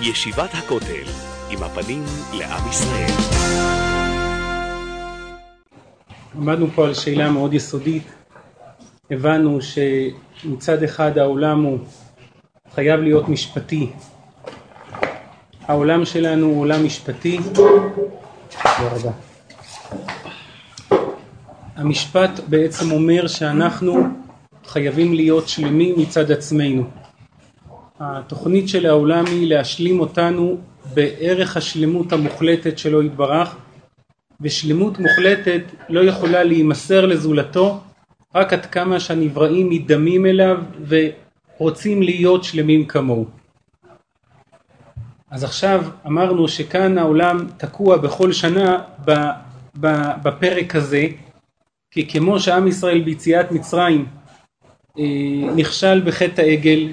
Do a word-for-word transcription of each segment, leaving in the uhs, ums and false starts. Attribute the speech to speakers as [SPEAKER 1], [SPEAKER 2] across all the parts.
[SPEAKER 1] ישיבת הכותל, עם הפנים לעם ישראל.
[SPEAKER 2] עמדנו פה על שאלה מאוד יסודית. הבנו שמצד אחד העולם הוא חייב להיות משפטי. העולם שלנו הוא עולם משפטי. תודה. המשפט בעצם אומר שאנחנו חייבים להיות שלמים מצד עצמנו. התוכנית של העולם היא להשלים אותנו בערך השלמות המוחלטת שלו יתברך, ושלמות מוחלטת לא יכולה להימסר לזולתו רק עד כמה שהנבראים מתדמים אליו ורוצים להיות שלמים כמוהו. אז עכשיו אמרנו שכאן העולם תקוע בכל שנה בפרק הזה, כי כמו שעם ישראל ביציאת מצרים נכשל בחטא העגל,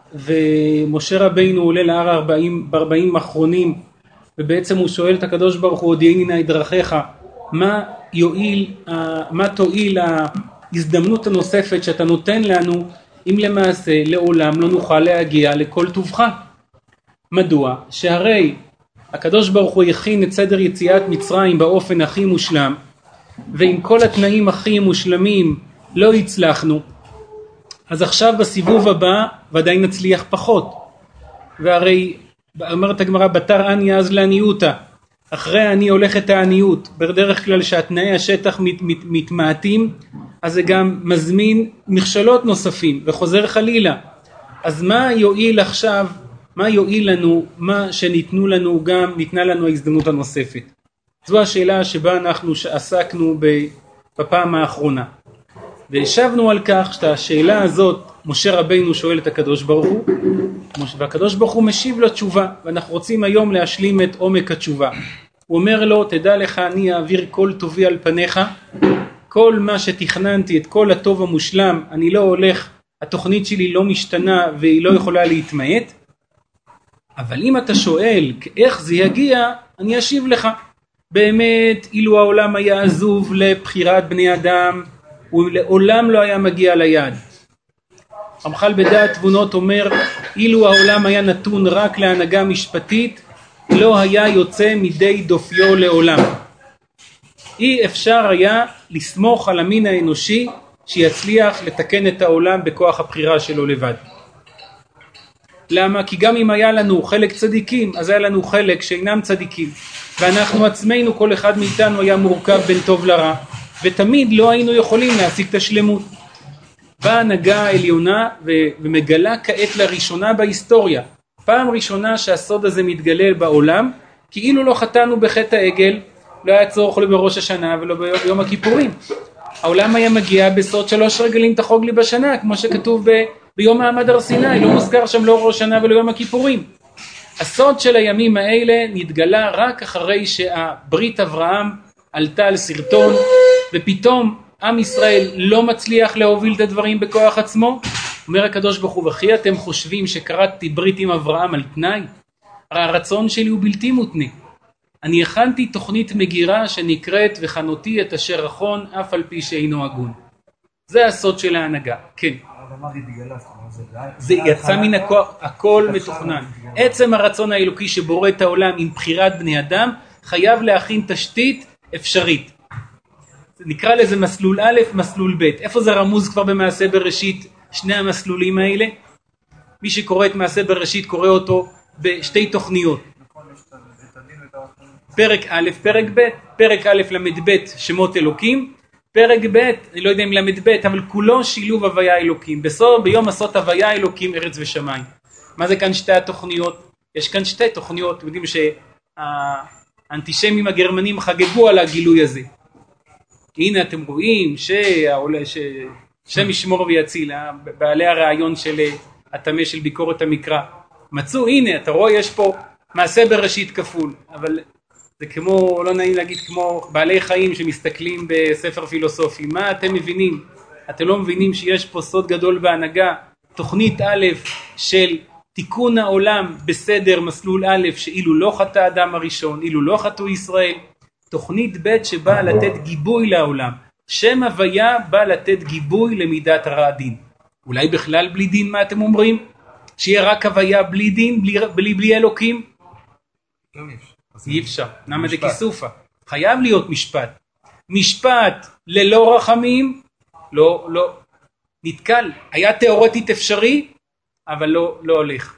[SPEAKER 2] ומשה רבינו עולה להר ארבעים, בארבעים האחרונים, ובעצם הוא שואל את הקדוש ברוך הוא, הודיעני נא את דרכיך, מה יועיל, מה תועיל ההזדמנות הנוספת שאתה נותן לנו, אם למעשה לעולם לא נוכל להגיע לכל טובך. מדוע? שהרי הקדוש ברוך הוא יכין את סדר יציאת מצרים באופן הכי מושלם, ועם כל התנאים הכי מושלמים לא הצלחנו, אז עכשיו בסיבוב הבא ודאי נצליח פחות. והרי אומרת הגמרא, בתר עני אז לעניותא, אחרי העני הולכת העניות. בדרך כלל שהתנאי השטח מת, מת, מתמעטים, אז זה גם מזמין מכשלות נוספים וחוזר חלילה. אז מה יועיל עכשיו, מה יועיל לנו, מה שניתנו לנו גם, ניתנה לנו ההזדמנות הנוספת? זו השאלה שבה אנחנו עסקנו בפעם האחרונה. וישבנו על כך שהשאלה הזאת משה רבינו שואל את הקדוש ברוך הוא, והקדוש ברוך הוא משיב לו תשובה, ואנחנו רוצים היום להשלים את עומק התשובה. הוא אומר לו, תדע לך, אני אעביר כל טובי על פניך, כל מה שתכננתי, את כל הטוב המושלם, אני לא הולך, התוכנית שלי לא משתנה והיא לא יכולה להתמעט, אבל אם אתה שואל איך זה יגיע, אני אשיב לך. באמת, אילו העולם היה עזוב לבחירת בני אדם, הוא לעולם לא היה מגיע ליד. רמח"ל בדעת תבונות אומר, אילו העולם היה נתון רק להנהגה משפטית, לא היה יוצא מידי דופיו לעולם. אי אפשר היה לסמוך על המין האנושי שיצליח לתקן את העולם בכוח הבחירה שלו לבד. למה? כי גם אם היה לנו חלק צדיקים, אז היה לנו חלק שאינם צדיקים, ואנחנו עצמנו, כל אחד מאיתנו היה מורכב בין טוב לרע, ותמיד לא היינו יכולים להשיג את השלמות. באה הנהגה העליונה ומגלה כעת לראשונה בהיסטוריה, פעם ראשונה שהסוד הזה מתגלה בעולם, כאילו לא חטאנו בחטא העגל, לא היה צורך לא בראש השנה ולא ביום הכיפורים. העולם היה מגיע בסוד שלוש רגלים תחוג לי בשנה, כמו שכתוב ב, ביום מעמד הר סיני, לא מוזכר שם לא ראש השנה ולא יום הכיפורים. הסוד של הימים האלה נתגלה רק אחרי שהברית אברהם עלתה על סרטון, ופתאום עם ישראל לא מצליח להוביל את הדברים בכוח עצמו. אומר הקדוש ברוך הוא, וכי אתם חושבים שקראתי ברית עם אברהם על תנאי? הרי הרצון שלי הוא בלתי מותנה. אני הכנתי תוכנית מגירה שנקראת וחנותי את אשר רחון אף על פי שאינו הגון. זה הסוד של ההנהגה. כן. זה יצא מן הכוח, הכל מתוכנן. עצם הרצון האלוקי שבורא את העולם עם בחירת בני אדם חייב להכין תשתית אפשרית. נקרא לזה מסלול א', מסלול ב'. איפה זה רמוז כבר במעשה בראשית, שני המסלולים האלה? מי שקורא את מעשה בראשית קורא אותו בשתי תוכניות. פרק א', פרק ב', פרק א' למד ב' שמות אלוקים, פרק ב', אני לא יודע אם למד ב', אבל כולו שילוב הוויה אלוקים. בסוף ביום עשות הוויה אלוקים ארץ ושמיים. מה זה כאן שתי התוכניות? יש כאן שתי תוכניות. יודעים שהאנטישמים הגרמנים חגגו על הגילוי הזה. הנה אתם רואים שהעולה, ש... שם ישמור ויציל, בעלי הרעיון של התמה של ביקורת המקרא. מצאו, הנה, אתה רואה, יש פה מעשה בראשית כפול, אבל זה כמו, לא נעים להגיד, כמו בעלי חיים שמסתכלים בספר פילוסופי. מה אתם מבינים? אתם לא מבינים שיש פה סוד גדול בהנהגה, תוכנית א' של תיקון העולם בסדר מסלול א', שאילו לא חטא האדם הראשון, אילו לא חטאו ישראל, תוכנית ב' שבאה לתת גיבוי לעולם, שם הוויה בא לתת גיבוי למידת הרע דין. אולי בכלל בלי דין, מה אתם אומרים? שיהיה רק הוויה בלי דין, בלי, בלי, בלי אלוקים? אי אפשר. למה זה כיסופה? חייב להיות משפט. משפט ללא רחמים, לא, לא, נתקל. היה תיאורטית אפשרי, אבל לא, לא הולך.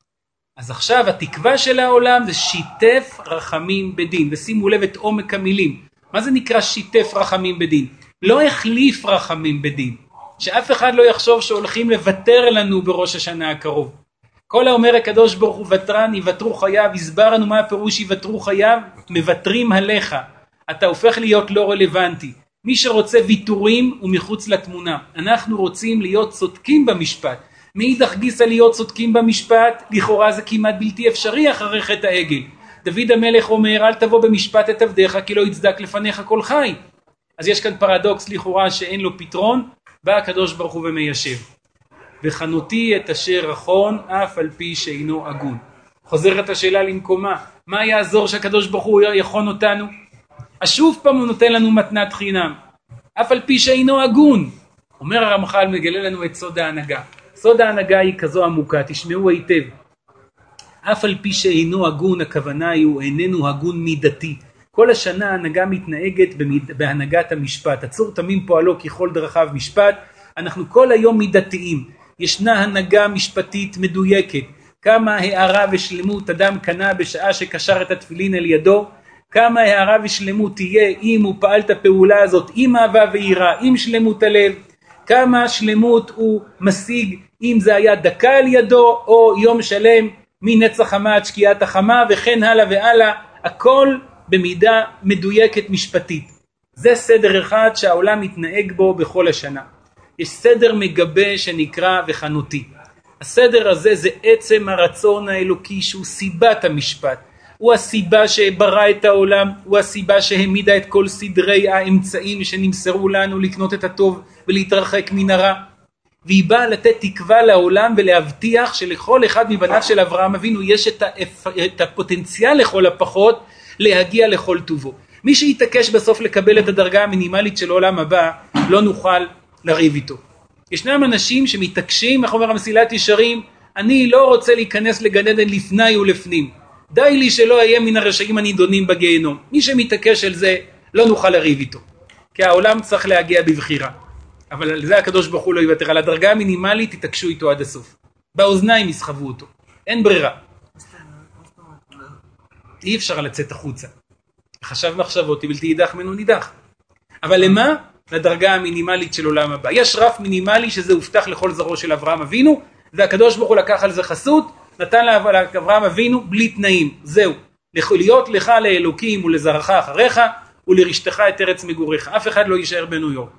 [SPEAKER 2] אז עכשיו התקווה של העולם זה שיתף רחמים בדין. ושימו לב את עומק המילים. מה זה נקרא שיתף רחמים בדין? לא החליף רחמים בדין. שאף אחד לא יחשוב שהולכים לוותר לנו בראש השנה הקרוב. כל האומר הקדוש ברוך הוא ותרן, יוותרו חייו, הסבר לנו מה הפירוש יוותרו חייו, מבטרים עליך. אתה הופך להיות לא רלוונטי. מי שרוצה ויתורים הוא מחוץ לתמונה. אנחנו רוצים להיות צודקים במשפט. מאידך גיסא להיות צודקים במשפט, לכאורה זה כמעט בלתי אפשרי אחרי חטא העגל. דוד המלך אומר, אל תבוא במשפט את עבדיך, כי לא יצדק לפניך כל חי. אז יש כאן פרדוקס לכאורה שאין לו פתרון, בא הקדוש ברוך הוא ומיישב. וחנותי את אשר רחון, אף על פי שאינו הגון. חוזרת השאלה למקומה, מה יעזור שהקדוש ברוך הוא יכון אותנו? אז שוב פעם הוא נותן לנו מתנת חינם, אף על פי שאינו הגון. אומר הרמח"ל, מגלה לנו את סוד ההנהגה. סוד ההנהגה היא כזו עמוקה, תשמעו היטב. אף על פי שאינו הגון, הכוונה היא הוא איננו הגון מידתי. כל השנה ההנהגה מתנהגת במיד... בהנהגת המשפט. הצור תמים פועלו ככל דרכיו משפט. אנחנו כל היום מידתיים. ישנה הנהגה משפטית מדויקת. כמה הערה ושלמות אדם קנה בשעה שקשר את התפילין אל ידו. כמה הערה ושלמות תהיה אם הוא פעל את הפעולה הזאת עם אהבה ויראה, עם שלמות הלב. כמה שלמות הוא משיג אם זה היה דקה על ידו או יום שלם מנצח חמה עד שקיעת החמה וכן הלאה והלאה. הכל במידה מדויקת משפטית. זה סדר אחד שהעולם מתנהג בו בכל השנה. יש סדר מגבה שנקרא וחנותי. הסדר הזה זה עצם הרצון האלוקי שהוא סיבת המשפט. הוא הסיבה שברא את העולם, הוא הסיבה שהעמידה את כל סדרי האמצעים שנמסרו לנו לקנות את הטוב ולהתרחק מן הרע. והיא באה לתת תקווה לעולם ולהבטיח שלכל אחד מבניו של אברהם אבינו יש את, האפ... את הפוטנציאל לכל הפחות להגיע לכל טובו. מי שיתעקש בסוף לקבל את הדרגה המינימלית של העולם הבא, לא נוכל לריב איתו. ישנם אנשים שמתעקשים, איך אומר המסילת ישרים, אני לא רוצה להיכנס לגן עדן לפני ולפנים. די לי שלא אהיה מן הרשעים הנידונים בגיהנום. מי שמתעקש על זה, לא נוכל לריב איתו. כי העולם צריך להגיע בבחירה. אבל על זה הקדוש ברוך הוא לא יוותר. על הדרגה המינימלית תתעקשו איתו עד הסוף. באוזניים יסחבו אותו. אין ברירה. אי אפשר לצאת החוצה. חשב מחשבות, בלתי יידח מנו נידח. אבל למה? לדרגה המינימלית של עולם הבא. יש רף מינימלי שזה הובטח לכל זרעו של אברהם אבינו, והקדוש ברוך הוא לקח על זה חסות, נתן לאברהם אבינו בלי תנאים. זהו. להיות לך לאלוקים ולזרעך אחריך, ולרשתך את ארץ מגוריך. אף אחד לא יישאר בניו יורק.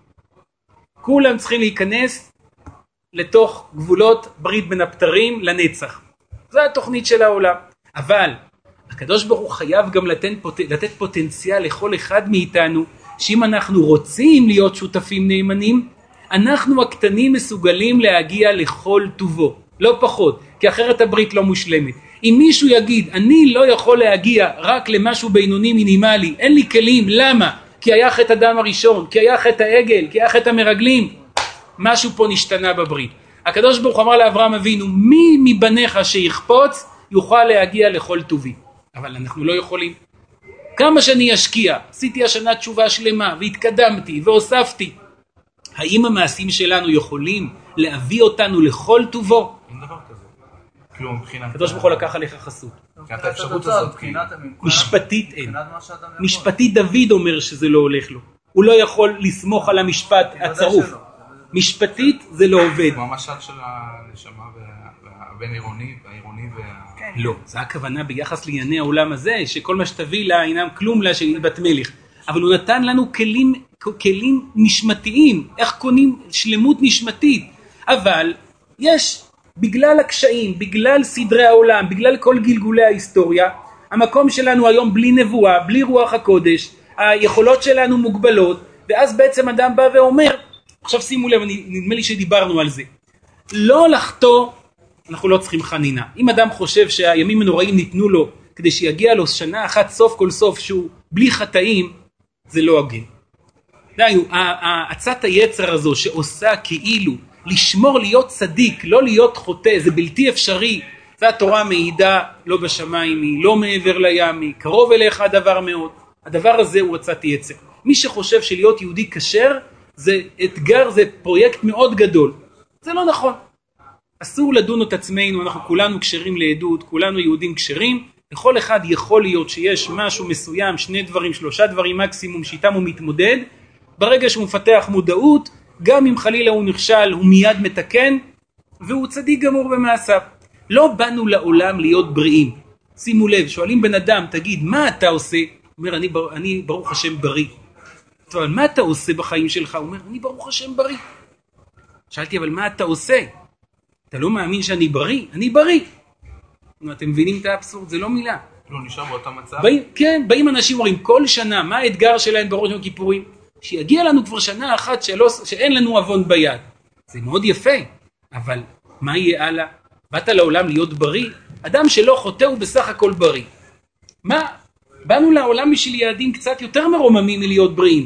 [SPEAKER 2] כולם צריכים להיכנס לתוך גבולות ברית בין הפטרים לנצח. זו התוכנית של העולם. אבל הקדוש ברוך הוא חייב גם לתת, פוט... לתת פוטנציאל לכל אחד מאיתנו, שאם אנחנו רוצים להיות שותפים נאמנים, אנחנו הקטנים מסוגלים להגיע לכל טובו. לא פחות, כי אחרת הברית לא מושלמת. אם מישהו יגיד, אני לא יכול להגיע רק למשהו בינוני מינימלי, אין לי כלים, למה? כי היה חטא אדם הראשון, כי היה חטא העגל, כי היה חטא המרגלים, משהו פה נשתנה בברית. הקדוש ברוך הוא אמר לאברהם אבינו, מי מבניך שיחפוץ יוכל להגיע לכל טובי. אבל אנחנו לא יכולים. כמה שאני אשקיע, עשיתי השנה תשובה שלמה, והתקדמתי והוספתי. האם המעשים שלנו יכולים להביא אותנו לכל טובו?
[SPEAKER 3] אין דבר כזה. כלום, מבחינת...
[SPEAKER 2] הקדוש ברוך הוא לקח עליך חסות.
[SPEAKER 3] מבחינת האפשרות הזאת,
[SPEAKER 2] משפטית אין. משפטית דוד אומר שזה לא הולך לו. הוא לא יכול לסמוך על המשפט הצרוף. משפטית זה לא עובד.
[SPEAKER 3] כמו המשל של הנשמה והבין עירוני, והעירוני וה...
[SPEAKER 2] לא, זה הכוונה ביחס לענייני העולם הזה, שכל מה שתביא לה אינם כלום לה שהיא בת מלך. אבל הוא נתן לנו כלים, כלים נשמתיים, איך קונים שלמות נשמתית. אבל יש, בגלל הקשיים, בגלל סדרי העולם, בגלל כל גלגולי ההיסטוריה, המקום שלנו היום בלי נבואה, בלי רוח הקודש, היכולות שלנו מוגבלות, ואז בעצם אדם בא ואומר, עכשיו שימו לב, נדמה לי שדיברנו על זה, לא לחטוא, אנחנו לא צריכים חנינה. אם אדם חושב שהימים הנוראים ניתנו לו, כדי שיגיע לו שנה אחת סוף כל סוף שהוא בלי חטאים, זה לא הגן. דיינו, הצעת היצר הזו שעושה כאילו לשמור להיות צדיק, לא להיות חוטא, זה בלתי אפשרי. והתורה מעידה, לא בשמיים היא, לא מעבר לים היא, קרוב אליך הדבר מאוד. הדבר הזה הוא רצת יצר. מי שחושב שלהיות יהודי כשר, זה אתגר, זה פרויקט מאוד גדול. זה לא נכון. אסור לדון את עצמנו, אנחנו כולנו כשרים לעדות, כולנו יהודים כשרים, לכל אחד יכול להיות שיש משהו מסוים, שני דברים, שלושה דברים מקסימום, שאיתם הוא מתמודד, ברגע שהוא מפתח מודעות, גם אם חלילה הוא נכשל, הוא מיד מתקן, והוא צדיק גמור במעשיו. לא באנו לעולם להיות בריאים. שימו לב, שואלים בן אדם, תגיד, מה אתה עושה? הוא אומר, אני, אני ברוך השם בריא. אבל מה אתה עושה בחיים שלך? הוא אומר, אני ברוך השם בריא. שאלתי, אבל מה אתה עושה? אתה לא מאמין שאני בריא? אני בריא. אתם מבינים את האבסורד? זה לא מילה.
[SPEAKER 3] לא נשאר באותה מצב?
[SPEAKER 2] באים, כן, באים אנשים אומרים, כל שנה, מה האתגר שלהם בראש יום כיפורים? שיגיע לנו כבר שנה אחת שלא, שאין לנו אבון ביד. זה מאוד יפה, אבל מה יהיה הלאה? באת לעולם להיות בריא? אדם שלא חוטא הוא בסך הכל בריא. מה? באנו לעולם בשביל יעדים קצת יותר מרוממים מלהיות בריאים.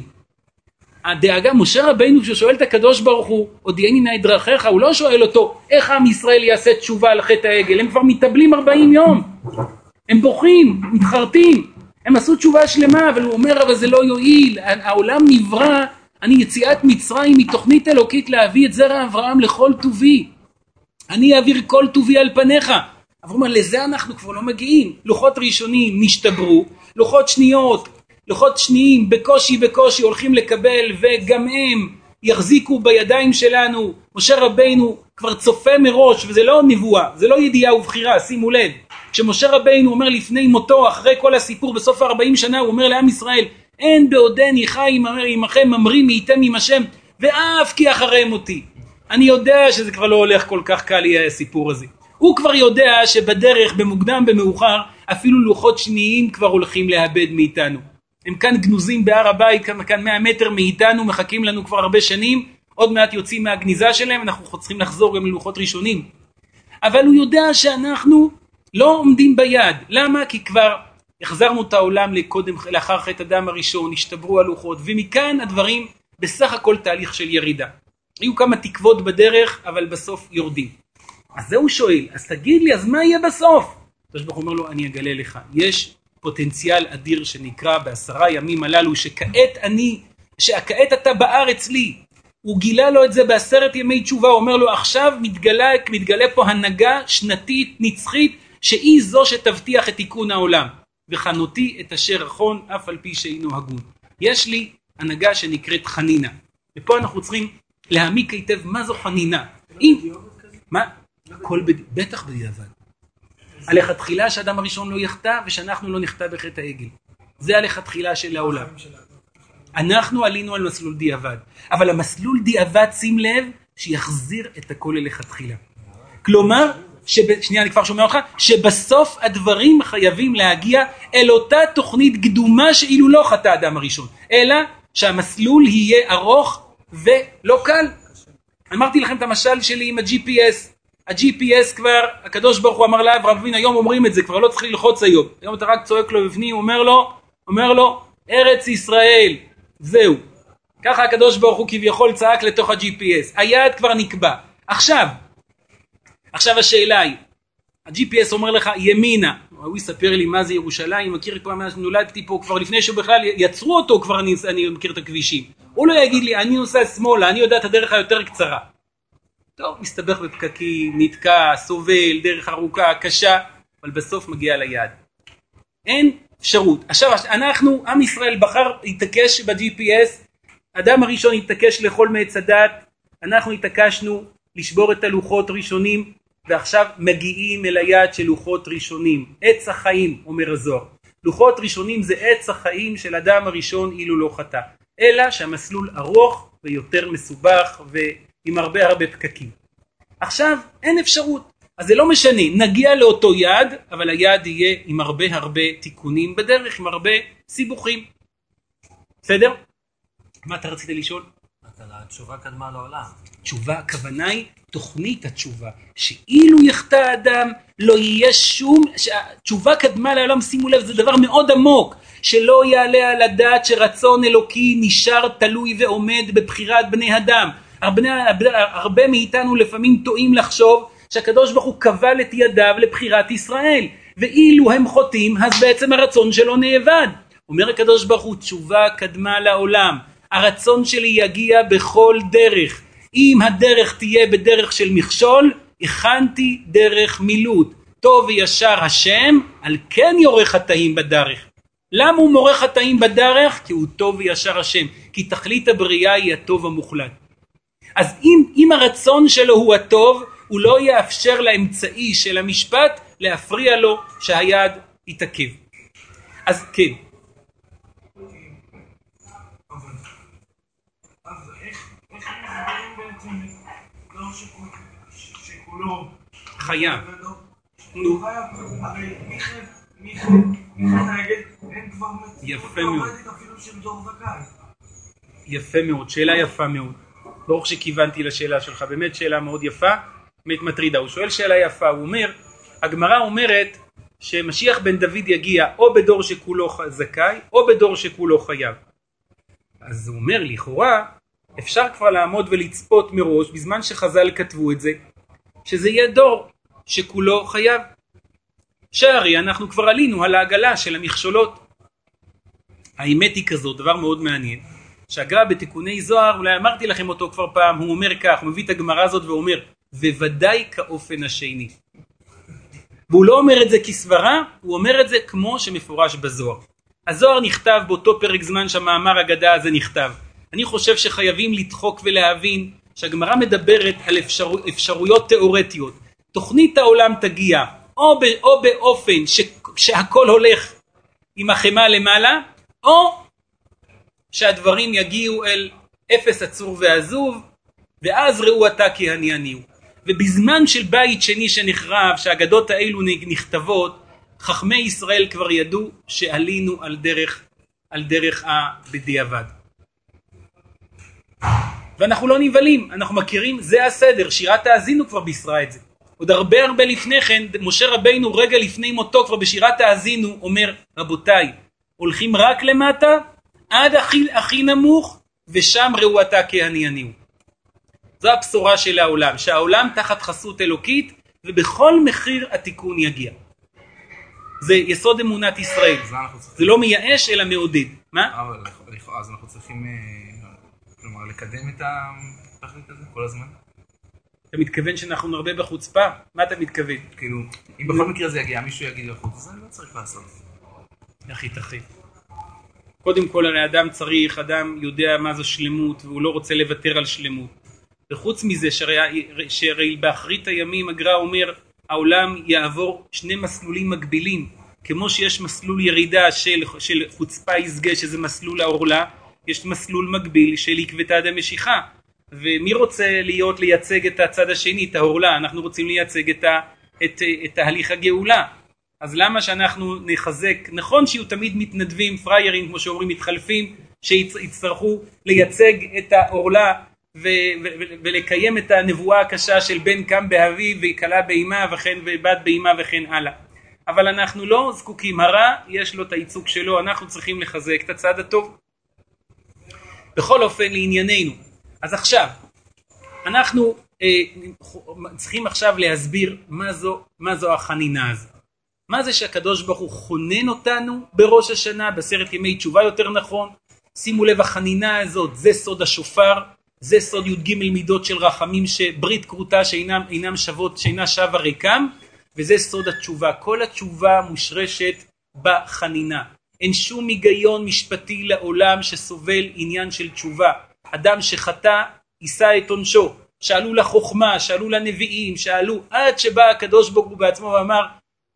[SPEAKER 2] הדאגה, משה רבינו ששואל את הקדוש ברוך הוא, הודיעני נא את דרכיך, הוא לא שואל אותו, איך עם ישראל יעשה תשובה על חטא העגל? הם כבר מתאבלים ארבעים יום. הם בוכים, מתחרטים. הם עשו תשובה שלמה, אבל הוא אומר, אבל זה לא יועיל. העולם נברא, אני יציאת מצרים מתוכנית אלוקית להביא את זרע אברהם לכל טובי. אני אעביר כל טובי על פניך. אבל הוא אומר, לזה אנחנו כבר לא מגיעים. לוחות ראשונים נשתברו, לוחות שניות, לוחות שניים בקושי בקושי הולכים לקבל, וגם הם יחזיקו בידיים שלנו. משה רבינו כבר צופה מראש, וזה לא נבואה, זה לא ידיעה ובחירה, שימו לב. כשמשה רבינו אומר לפני מותו, אחרי כל הסיפור בסוף ארבעים שנה, הוא אומר לעם ישראל, אין בעודני חי עמכם ממרים מאיתם עם השם, ואף כי אחריהם אותי. אני יודע שזה כבר לא הולך כל כך קל יהיה הסיפור הזה. הוא כבר יודע שבדרך, במוקדם במאוחר, אפילו לוחות שניים כבר הולכים לאבד מאיתנו. הם כאן גנוזים בהר הבית, כאן מאה מטר מאיתנו, מחכים לנו כבר הרבה שנים, עוד מעט יוצאים מהגניזה שלהם, אנחנו צריכים לחזור גם ללוחות ראשונים. אבל הוא יודע שאנחנו לא עומדים ביד. למה? כי כבר החזרנו את העולם לקודם, לאחר חטא אדם הראשון, השתברו הלוחות, ומכאן הדברים בסך הכל תהליך של ירידה. היו כמה תקוות בדרך, אבל בסוף יורדים. אז זה הוא שואל, אז תגיד לי, אז מה יהיה בסוף? הקדוש ברוך הוא אומר לו, אני אגלה לך. יש פוטנציאל אדיר שנקרא בעשרה ימים הללו, שכעת אני, שכעת אתה בארץ לי. הוא גילה לו את זה בעשרת ימי תשובה, הוא אומר לו, עכשיו מתגלה, מתגלה פה הנהגה שנתית, נצחית, שהיא זו שתבטיח את תיקון העולם. וחנותי את אשר רחון, אף על פי שאינו הגון. יש לי הנהגה שנקראת חנינה. ופה אנחנו צריכים להעמיק היטב מה זו חנינה. אם, מה? הכל בד... בטח בדיעבד. עליך תחילה שהאדם הראשון לא יחטא, ושאנחנו לא נחטא בחטא העגל. זה עליך תחילה של העולם. אנחנו עלינו על מסלול דיעבד. אבל המסלול דיעבד, שים לב, שיחזיר את הכל אליך תחילה. כלומר, שב... שנייה, אני כבר שומע אותך, שבסוף הדברים חייבים להגיע אל אותה תוכנית קדומה שאילו לא חטא האדם הראשון. אלא שהמסלול יהיה ארוך ולא קל. אמרתי לכם את המשל שלי עם ה-ג'י פי אס. ה-ג'י פי אס כבר, הקדוש ברוך הוא אמר לאברהם אבינו, היום אומרים את זה, כבר לא צריך ללחוץ היום. היום אתה רק צועק לו בפנים, אומר לו, אומר לו, ארץ ישראל, זהו. ככה הקדוש ברוך הוא כביכול צעק לתוך ה-ג'י פי אס. היעד כבר נקבע. עכשיו, עכשיו השאלה היא, ה-ג'י פי אס אומר לך ימינה, הוא יספר לי מה זה ירושלים, מכיר כבר מאז נולדתי פה, כבר לפני שבכלל יצרו אותו, כבר אני, אני מכיר את הכבישים. הוא לא יגיד לי, אני נוסע שמאלה, אני יודע את הדרך היותר קצרה. טוב, מסתבך בפקקים, נתקע, סובל, דרך ארוכה, קשה, אבל בסוף מגיע ליעד. אין אפשרות. עכשיו, אנחנו, עם ישראל בחר, התעקש ב-ג'י פי אס, אדם הראשון התעקש לכל מעץ הדת, אנחנו התעקשנו לשבור את הלוחות ראשונים, ועכשיו מגיעים אל היעד של לוחות ראשונים. עץ החיים, אומר הזוהר. לוחות ראשונים זה עץ החיים של אדם הראשון אילו לא חטא. אלא שהמסלול ארוך ויותר מסובך ועם הרבה הרבה פקקים. עכשיו אין אפשרות. אז זה לא משנה, נגיע לאותו יעד, אבל היעד יהיה עם הרבה הרבה תיקונים בדרך, עם הרבה סיבוכים. בסדר? מה אתה רצית לשאול?
[SPEAKER 4] התשובה קדמה לעולם.
[SPEAKER 2] תשובה, הכוונה היא תוכנית התשובה, שאילו יחטא האדם לא יהיה שום, תשובה קדמה לעולם, שימו לב, זה דבר מאוד עמוק, שלא יעלה על הדעת שרצון אלוקי נשאר תלוי ועומד בבחירת בני אדם. הרבה, הרבה מאיתנו לפעמים טועים לחשוב שהקדוש ברוך הוא כבל את ידיו לבחירת ישראל, ואילו הם חוטאים אז בעצם הרצון שלו נאבד. אומר הקדוש ברוך הוא, תשובה קדמה לעולם, הרצון שלי יגיע בכל דרך, אם הדרך תהיה בדרך של מכשול, הכנתי דרך מילוט, טוב וישר השם, על כן יורה חטאים בדרך. למה הוא מורה חטאים בדרך? כי הוא טוב וישר השם, כי תכלית הבריאה היא הטוב המוחלט. אז אם, אם הרצון שלו הוא הטוב, הוא לא יאפשר לאמצעי של המשפט להפריע לו שהיד יתעכב. אז כן.
[SPEAKER 5] אז איך מסבירים בעצם לא שכולו
[SPEAKER 2] חייב.
[SPEAKER 5] הוא חייב, הרי מי חנגד אין כבר
[SPEAKER 2] יפה מאוד.
[SPEAKER 5] אפילו של דור זכאי.
[SPEAKER 2] יפה מאוד, שאלה יפה מאוד. ברוך שכיוונתי לשאלה שלך, באמת שאלה מאוד יפה, באמת מטרידה. הוא שואל שאלה יפה, הוא אומר, הגמרא אומרת שמשיח בן דוד יגיע או בדור שכולו זכאי או בדור שכולו חייב. אז הוא אומר, לכאורה אפשר כבר לעמוד ולצפות מראש בזמן שחז"ל כתבו את זה, שזה יהיה דור שכולו חייב. שהרי אנחנו כבר עלינו על העגלה של המכשולות. האמת היא כזאת, דבר מאוד מעניין, שהגר"א בתיקוני זוהר, אולי אמרתי לכם אותו כבר פעם, הוא אומר כך, הוא מביא את הגמרא הזאת ואומר, וודאי כאופן השני. והוא לא אומר את זה כסברה, הוא אומר את זה כמו שמפורש בזוהר. הזוהר נכתב באותו פרק זמן שהמאמר אגדה הזה נכתב. אני חושב שחייבים לדחוק ולהבין שהגמרא מדברת על אפשר, אפשרויות תיאורטיות. תוכנית העולם תגיע או, ב, או באופן ש, שהכל הולך עם החמה למעלה, או שהדברים יגיעו אל אפס עצור ועזוב, ואז ראו אתה כי אני עניהו. ובזמן של בית שני שנחרב, שהאגדות האלו נכתבות, חכמי ישראל כבר ידעו שעלינו על דרך, על דרך הבדיעבד. ואנחנו לא נבלים, אנחנו מכירים, זה הסדר, שירת האזינו כבר בישרה את זה. עוד הרבה הרבה לפני כן, משה רבינו רגע לפני מותו כבר בשירת האזינו אומר, רבותיי, הולכים רק למטה, עד הכי, הכי נמוך, ושם ראו אתה כי אני עניהו. זו הבשורה של העולם, שהעולם תחת חסות אלוקית, ובכל מחיר התיקון יגיע. זה יסוד אמונת ישראל. זה לא מייאש אלא מעודד. מה?
[SPEAKER 3] אבל אז אנחנו צריכים, כלומר, לקדם את התכלית הזה כל הזמן?
[SPEAKER 2] אתה מתכוון שאנחנו נרבה בחוצפה? מה אתה מתכוון?
[SPEAKER 3] כאילו, אם בכל מקרה זה יגיע, מישהו יגיד בחוץ, אז אני לא צריך לעשות.
[SPEAKER 2] אחי תחי. קודם כל, האדם צריך, אדם יודע מה זו שלמות, והוא לא רוצה לוותר על שלמות. וחוץ מזה, שהרי, שהרי באחרית הימים הגר"א אומר, העולם יעבור שני מסלולים מקבילים, כמו שיש מסלול ירידה של, של חוצפה יסגה, שזה מסלול העורלה, יש מסלול מקביל של עקבתא דמשיחא. ומי רוצה להיות לייצג את הצד השני, את העורלה? אנחנו רוצים לייצג את, ה, את, את תהליך הגאולה. אז למה שאנחנו נחזק, נכון שיהיו תמיד מתנדבים, פריירים, כמו שאומרים, מתחלפים, שיצטרכו לייצג את העורלה, ו- ו- ו- ולקיים את הנבואה הקשה של בן קם באביו וכלה באימה וכן ובת באימה וכן הלאה. אבל אנחנו לא זקוקים, הרע יש לו את הייצוג שלו, אנחנו צריכים לחזק את הצד הטוב. בכל אופן לענייננו. אז עכשיו, אנחנו אה, צריכים עכשיו להסביר מה זו, מה זו החנינה הזו. מה זה שהקדוש ברוך הוא חונן אותנו בראש השנה, בעשרת ימי תשובה יותר נכון. שימו לב, החנינה הזאת, זה סוד השופר, זה סוד י"ג מידות של רחמים, שברית כרותה שאינם אינם שוות, שאינה שווה ריקם, וזה סוד התשובה. כל התשובה מושרשת בחנינה. אין שום היגיון משפטי לעולם שסובל עניין של תשובה. אדם שחטא יישא את עונשו. שאלו לחוכמה, שאלו לנביאים, שאלו עד שבא הקדוש ברוך הוא בעצמו ואמר,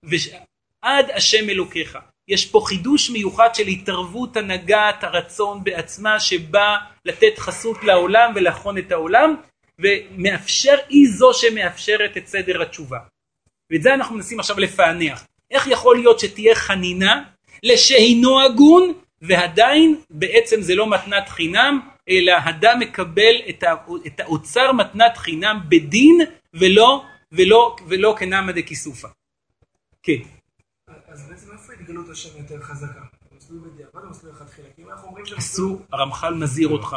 [SPEAKER 2] עד השם אלוקיך. יש פה חידוש מיוחד של התערבות הנהגת הרצון בעצמה, שבא לתת חסות לעולם ולכון את העולם, ומאפשר, היא זו שמאפשרת את סדר התשובה. ואת זה אנחנו מנסים עכשיו לפענח. איך יכול להיות שתהיה חנינה לשהינו הגון, ועדיין בעצם זה לא מתנת חינם, אלא אדם מקבל את האוצר מתנת חינם בדין, ולא, ולא, ולא כנמא דכיסופא. כן.
[SPEAKER 5] אז בעצם איפה התגלות השם יותר חזקה? מסלול בדיעבד או מסלול אחד חלק?
[SPEAKER 2] אסור, הרמח"ל מזהיר אותך.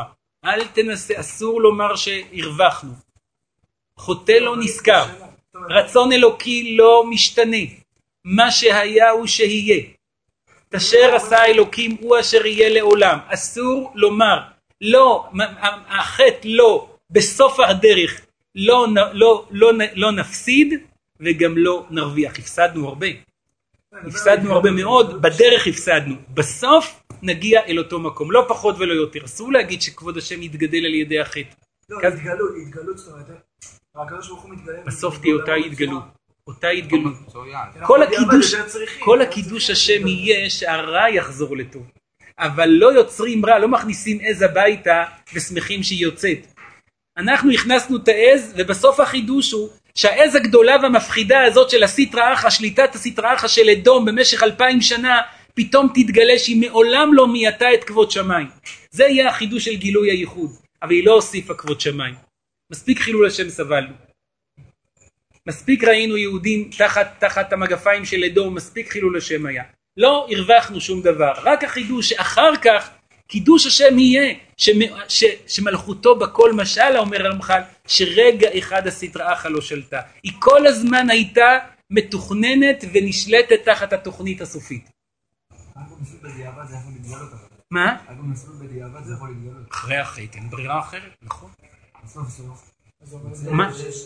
[SPEAKER 2] אל תנסה, אסור לומר שהרווחנו. חוטא לא נזכר. רצון אלוקי לא משתנה. מה שהיה הוא שיהיה. את אשר עשה אלוקים הוא אשר יהיה לעולם. אסור לומר, לא, החטא לא, בסוף הדרך, לא, לא, לא, לא נפסיד וגם לא נרוויח. הפסדנו הרבה. הפסדנו הרבה מאוד, בדרך הפסדנו. בסוף נגיע אל אותו מקום, לא פחות ולא יותר. אסור להגיד שכבוד השם יתגדל על ידי החטא.
[SPEAKER 5] לא, התגלות, התגלות, זאת אומרת, הקדוש ברוך הוא מתגלה.
[SPEAKER 2] בסוף תהיה אותה התגלות. אותה התגלות. כל הקידוש, כל הקידוש השם יהיה שהרע יחזור לטוב. אבל לא יוצרים רע, לא מכניסים עז הביתה ושמחים שהיא יוצאת. אנחנו הכנסנו את העז, ובסוף החידוש הוא שהעז הגדולה והמפחידה הזאת של הסטרא אחרא, שליטת הסטרא אחרא של אדום במשך אלפיים שנה, פתאום תתגלה שהיא מעולם לא מייתה את כבוד שמיים. זה יהיה החידוש של גילוי הייחוד, אבל היא לא הוסיפה כבוד שמיים. מספיק חילול השם סבלנו. מספיק ראינו יהודים תחת, תחת המגפיים של אדום, מספיק חילול השם היה. לא הרווחנו שום דבר, רק החידוש שאחר כך קידוש השם יהיה, שמ, ש, שמלכותו בכל משל, אומר הרמח"ל, שרגע אחד הסטרא אחרא לא שלטה. היא כל הזמן הייתה מתוכננת ונשלטת תחת התוכנית הסופית. מה? אחרי החטא, אין ברירה אחרת, נכון? מה?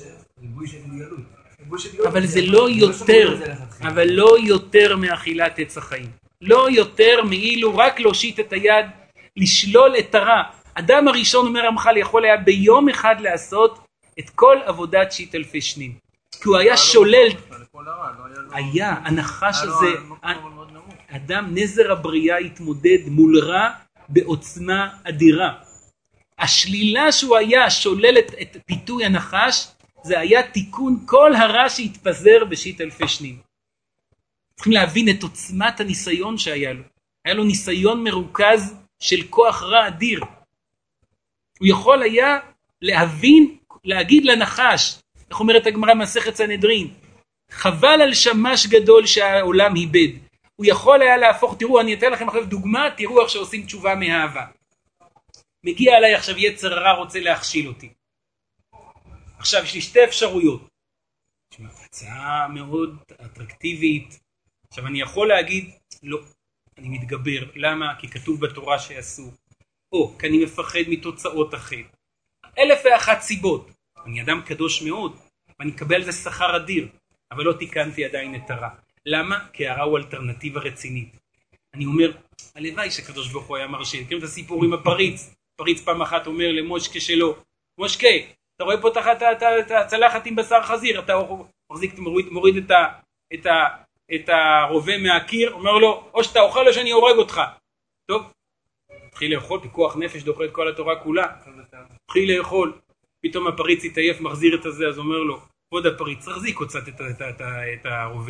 [SPEAKER 2] אבל זה לא יותר, אבל לא יותר מאכילת עץ החיים. לא יותר מאילו רק להושיט את היד, לשלול את הרע. אדם הראשון, אומר הרמח"ל, יכול היה ביום אחד לעשות את כל עבודת שית אלפי שנים. כי הוא היה שולל, היה, הנחש הזה, אדם נזר הבריאה התמודד מול רע בעוצמה אדירה. השלילה שהוא היה שולל את, את פיתוי הנחש, זה היה תיקון כל הרע שהתפזר בשית אלפי שנים. צריכים להבין את עוצמת הניסיון שהיה לו. היה לו ניסיון מרוכז של כוח רע אדיר. הוא יכול היה להבין, להגיד לנחש, איך אומרת הגמרא מסכת סנהדרין, חבל על שמש גדול שהעולם היבד. הוא יכול היה להפוך, תראו, אני אתן לכם עכשיו דוגמה, תראו איך שעושים תשובה מאהבה. מגיע עליי עכשיו יצר הרע רוצה להכשיל אותי. עכשיו יש לי שתי אפשרויות. הצעה מאוד אטרקטיבית. עכשיו אני יכול להגיד, לא, אני מתגבר. למה? כי כתוב בתורה שיעשו. או, כי אני מפחד מתוצאות החטא. אלף ואחת סיבות. אני אדם קדוש מאוד, ואני אקבל על זה שכר אדיר, אבל לא תיקנתי עדיין את הרע. למה? כי הרע הוא אלטרנטיבה רצינית. אני אומר, הלוואי שקדוש ברוך הוא היה מרשה. מכירים את הסיפור עם הפריץ? פריץ פעם אחת אומר למושקה שלו, מושקה, אתה רואה פה תחת את הצלחת עם בשר חזיר, אתה מחזיק, מוריד, מוריד את, ה, את, ה, את הרובה מהקיר, אומר לו, או שאתה אוכל או שאני הורג אותך. טוב, התחיל לאכול, פיקוח נפש דוחה את כל התורה כולה, התחיל לאכול, פתאום הפריץ התעייף, מחזיר את הזה, אז אומר לו, כבוד הפריץ, תחזיק קצת את, את, את, את הרובה.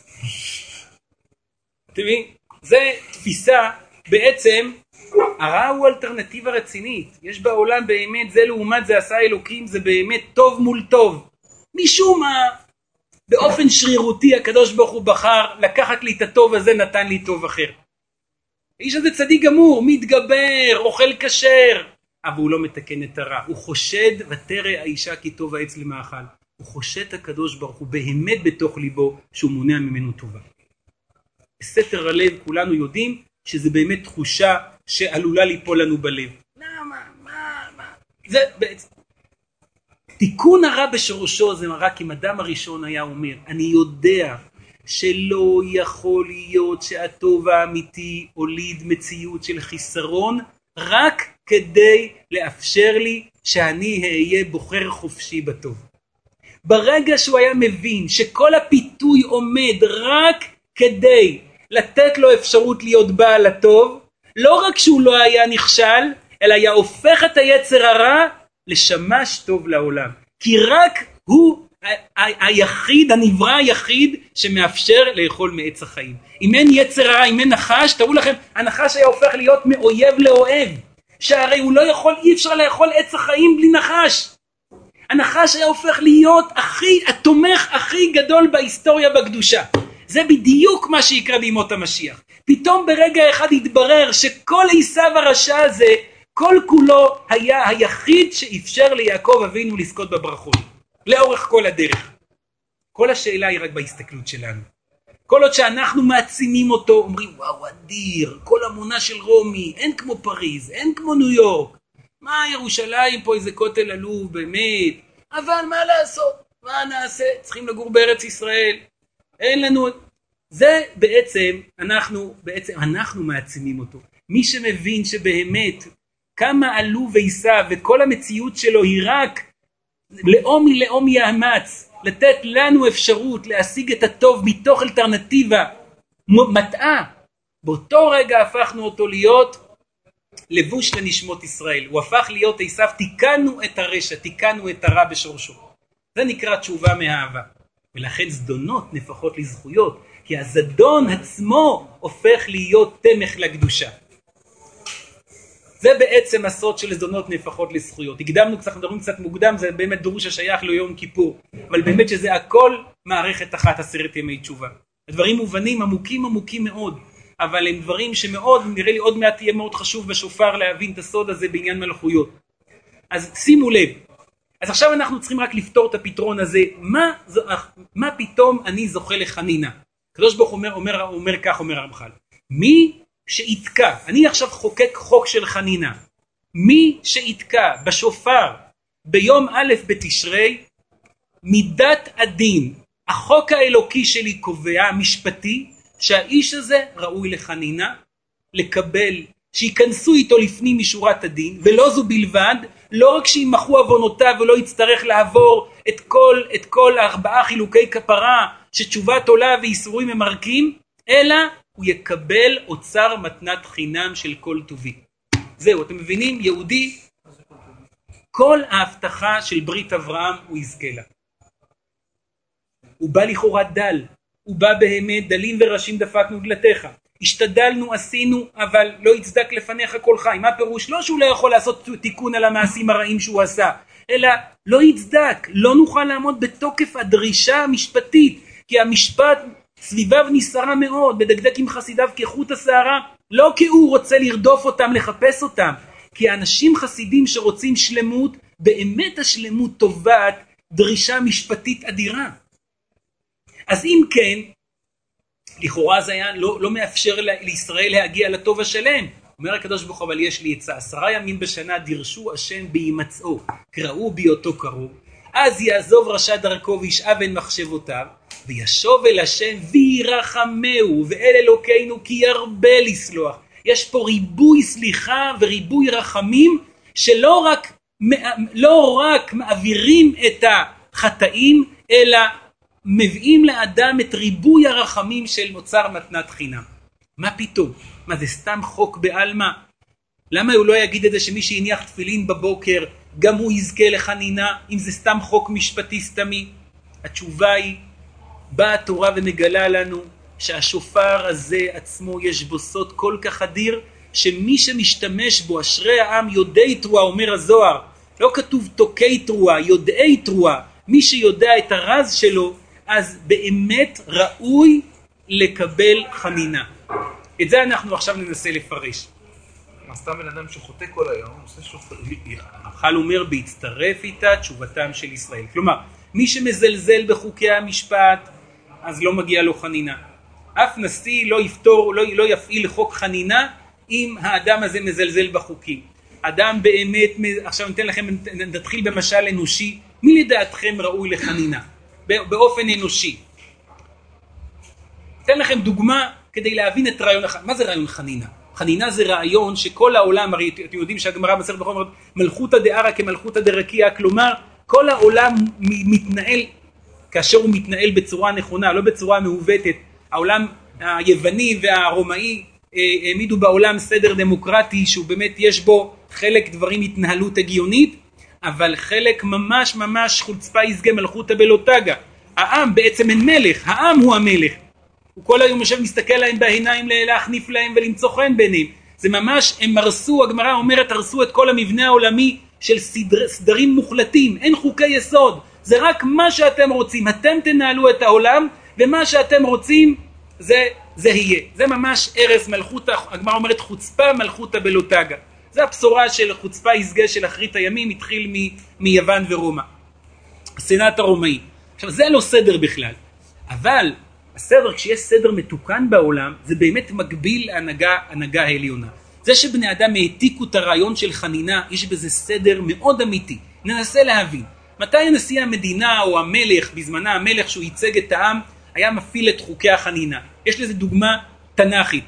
[SPEAKER 2] אתם מבינים? זה תפיסה, בעצם, הרע הוא אלטרנטיבה רצינית. יש בעולם באמת, זה לעומת זה עשה אלוקים, זה באמת טוב מול טוב. משום מה, באופן שרירותי הקדוש ברוך הוא בחר, לקחת לי את הטוב הזה, נתן לי טוב אחר. האיש הזה צדיק גמור, מתגבר, אוכל כשר, אבל הוא לא מתקן את הרע. הוא חושד ותרא האישה כי טוב העץ למאכל. הוא חושד את הקדוש ברוך הוא באמת בתוך ליבו שהוא מונע ממנו טובה. בסתר הלב כולנו יודעים שזה באמת תחושה שעלולה ליפול לנו בלב. למה? מה? מה? זה בעצם. תיקון הרע בשורשו זה רק אם אדם הראשון היה אומר, אני יודע שלא יכול להיות שהטוב האמיתי הוליד מציאות של חיסרון, רק כדי לאפשר לי שאני אהיה בוחר חופשי בטוב. ברגע שהוא היה מבין שכל הפיתוי עומד רק כדי לתת לו אפשרות להיות בעל הטוב, לא רק שהוא לא היה נכשל, אלא היה הופך את היצר הרע לשמש טוב לעולם. כי רק הוא היחיד, הנברא היחיד שמאפשר לאכול מעץ החיים. אם אין יצר הרע, אם אין נחש, תראו לכם, הנחש היה הופך להיות מאויב לאוהב. שהרי הוא לא יכול, אי אפשר לאכול עץ החיים בלי נחש. הנחש היה הופך להיות הכי, התומך הכי גדול בהיסטוריה בקדושה. זה בדיוק מה שיקרה בימות המשיח. פתאום ברגע אחד יתברר שכל עשיו הרשע הזה, כל כולו היה היחיד שאפשר ליעקב אבינו לזכות בברכות, לאורך כל הדרך. כל השאלה היא רק בהסתכלות שלנו. כל עוד שאנחנו מעצימים אותו, אומרים וואו אדיר, כל המונה של רומי, אין כמו פריז, אין כמו ניו יורק. מה ירושלים פה איזה כותל עלוב באמת, אבל מה לעשות, מה נעשה, צריכים לגור בארץ ישראל, אין לנו, זה בעצם, אנחנו, בעצם אנחנו מעצימים אותו. מי שמבין שבאמת כמה עלו ועיסה וכל המציאות שלו היא רק לאום מלאום יאמץ, לתת לנו אפשרות להשיג את הטוב מתוך אלטרנטיבה מטעה, באותו רגע הפכנו אותו להיות לבוש לנשמות ישראל. הוא הפך להיות עשיו, תיקנו את הרשע, תיקנו את הרע בשורשו. זה נקרא תשובה מאהבה. ולכן זדונות נפחות לזכויות, כי הזדון עצמו הופך להיות תמך לקדושה. זה בעצם הסוד של זדונות נפחות לזכויות. הקדמנו קצת, מדברים קצת מוקדם, זה באמת דרוש השייך ליום כיפור. אבל באמת שזה הכל מערכת אחת, עשרת ימי תשובה. הדברים מובנים, עמוקים עמוקים מאוד. אבל הם דברים שמאוד, נראה לי עוד מעט יהיה מאוד חשוב בשופר להבין את הסוד הזה בעניין מלכויות. אז שימו לב. אז עכשיו אנחנו צריכים רק לפתור את הפתרון הזה. מה, מה פתאום אני זוכה לחנינה? הקדוש ברוך הוא אומר, אומר, אומר כך, אומר הרמח"ל. מי שיתקע, אני עכשיו חוקק חוק של חנינה. מי שיתקע בשופר ביום א' בתשרי, מידת הדין, החוק האלוקי שלי קובע, המשפטי, שהאיש הזה ראוי לחנינה, לקבל, שיכנסו איתו לפנים משורת הדין, ולא זו בלבד, לא רק שימחו עוונותיו ולא יצטרך לעבור את כל, את כל ארבעה חילוקי כפרה, שתשובת עולה ואיסורים ממרקים, אלא הוא יקבל אוצר מתנת חינם של כל טובי. זהו, אתם מבינים? יהודי, כל ההבטחה של ברית אברהם הוא יזכה לה. הוא בא לכאורה דל, הוא בא באמת, דלים וראשים דפקנו דלתיך. השתדלנו, עשינו, אבל לא יצדק לפניך כל חי. מה פירוש? לא שהוא לא יכול לעשות תיקון על המעשים הרעים שהוא עשה, אלא לא יצדק, לא נוכל לעמוד בתוקף הדרישה המשפטית, כי המשפט סביביו נסערה מאוד, בדקדק עם חסידיו כחוט השערה, לא כי הוא רוצה לרדוף אותם, לחפש אותם, כי האנשים חסידים שרוצים שלמות, באמת השלמות טובעת דרישה משפטית אדירה. אז אם כן, לכאורה זה היה לא, לא מאפשר לישראל להגיע לטוב השלם. אומר הקדוש ברוך הוא, אבל יש לי עצה, עשרה ימים בשנה דירשו השם בהימצאו, קראו בהיותו קרוב, אז יעזוב רשע דרכו וישאב אל מחשבותיו, וישוב אל השם וירחמהו, ואל אלוקינו כי ירבה לסלוח. יש פה ריבוי סליחה וריבוי רחמים, שלא רק, לא רק מעבירים את החטאים, אלא מביאים לאדם את ריבוי הרחמים של אוצר מתנת חינם. מה פתאום? מה זה סתם חוק בעלמא? למה הוא לא יגיד את זה שמי שהניח תפילין בבוקר גם הוא יזכה לחנינה, אם זה סתם חוק משפטי סתמי? התשובה היא, באה התורה ומגלה לנו שהשופר הזה עצמו יש בו סוד כל כך אדיר, שמי שמשתמש בו, אשרי העם יודעי תרועה, אומר הזוהר, לא כתוב תוקי תרועה, יודעי תרועה, מי שיודע את הרז שלו, אז באמת ראוי לקבל חנינה. את זה אנחנו עכשיו ננסה לפרש.
[SPEAKER 3] מה סתם בן אדם שחוטא כל היום, עושה שופר.
[SPEAKER 2] החל אומר בהצטרף איתה תשובתם של ישראל. כלומר, מי שמזלזל בחוקי המשפט, אז לא מגיע לו חנינה. אף נשיא לא יפתור, לא, לא יפעיל חוק חנינה, אם האדם הזה מזלזל בחוקים. אדם באמת, עכשיו ניתן לכם, נתחיל במשל אנושי, מי לדעתכם ראוי לחנינה? באופן אנושי. אתן לכם דוגמה כדי להבין את רעיון, מה זה רעיון חנינה? חנינה זה רעיון שכל העולם, הרי אתם יודעים שהגמרא במסכת ברכות אומרת, מלכותא דערא כמלכותא דרקיע, כלומר, כל העולם מתנהל, כאשר הוא מתנהל בצורה נכונה, לא בצורה מעוותת. העולם היווני והרומאי העמידו בעולם סדר דמוקרטי, שהוא באמת יש בו חלק דברים התנהלות הגיונית, אבל חלק ממש ממש חוצפה יסגה מלכותא בלותגה. העם בעצם אין מלך, העם הוא המלך. הוא כל היום יושב מסתכל להם בעיניים להחניף להם ולמצוא חן ביניהם. זה ממש, הם הרסו, הגמרא אומרת, הרסו את כל המבנה העולמי של סדר, סדרים מוחלטים. אין חוקי יסוד, זה רק מה שאתם רוצים. אתם תנהלו את העולם, ומה שאתם רוצים זה, זה יהיה. זה ממש ערס מלכותא, הגמרא אומרת חוצפה מלכותא בלותגה. זה הבשורה של חוצפה יסגה של אחרית הימים, התחיל מ- מיוון ורומא. הסנאט הרומאי. עכשיו זה לא סדר בכלל, אבל הסדר, כשיש סדר מתוקן בעולם, זה באמת מקביל להנהגה, הנהגה העליונה. זה שבני אדם העתיקו את הרעיון של חנינה, יש בזה סדר מאוד אמיתי. ננסה להבין. מתי נשיא המדינה או המלך, בזמנה המלך שהוא ייצג את העם, היה מפעיל את חוקי החנינה? יש לזה דוגמה תנ"כית.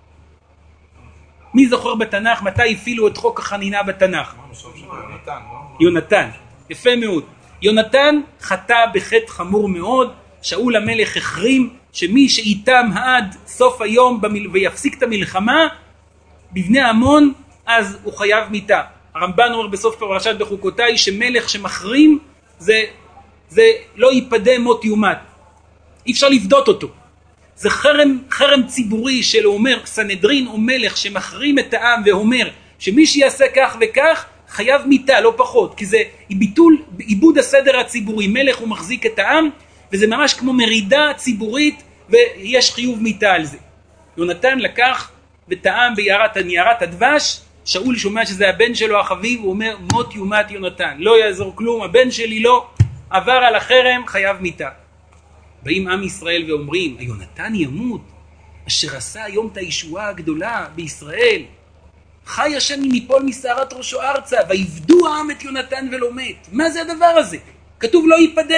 [SPEAKER 2] מי זוכר בתנ"ך מתי הפעילו את חוק החנינה בתנ"ך?
[SPEAKER 3] יונתן, לא?
[SPEAKER 2] יונתן. יפה מאוד. יונתן חטא בחטא חמור מאוד, שאול המלך החרים שמי שאיתם עד סוף היום במל... ויפסיק את המלחמה בבני עמון, אז הוא חייב מיתה. הרמב"ן אומר בסוף פרשת בחוקותיי שמלך שמחרים זה, זה לא ייפדה מות יומת. אי אפשר לפדות אותו. זה חרם, חרם ציבורי של אומר, סנהדרין או מלך שמחרים את העם ואומר שמי שיעשה כך וכך חייב מיתה, לא פחות. כי זה ביטול, עיבוד הסדר הציבורי. מלך הוא מחזיק את העם וזה ממש כמו מרידה ציבורית ויש חיוב מיתה על זה. יונתן לקח וטעם ביערת, ניערת הדבש, שאול שומע שזה הבן שלו החביב, הוא אומר מות יומת יונתן, לא יעזור כלום, הבן שלי לא, עבר על החרם, חייב מיתה. באים עם ישראל ואומרים, היונתן ימות, אשר עשה היום את הישועה הגדולה בישראל, חי השם מפול מסערת ראשו ארצה, ויבדו העם את יונתן ולא מת. מה זה הדבר הזה? כתוב לא ייפדה.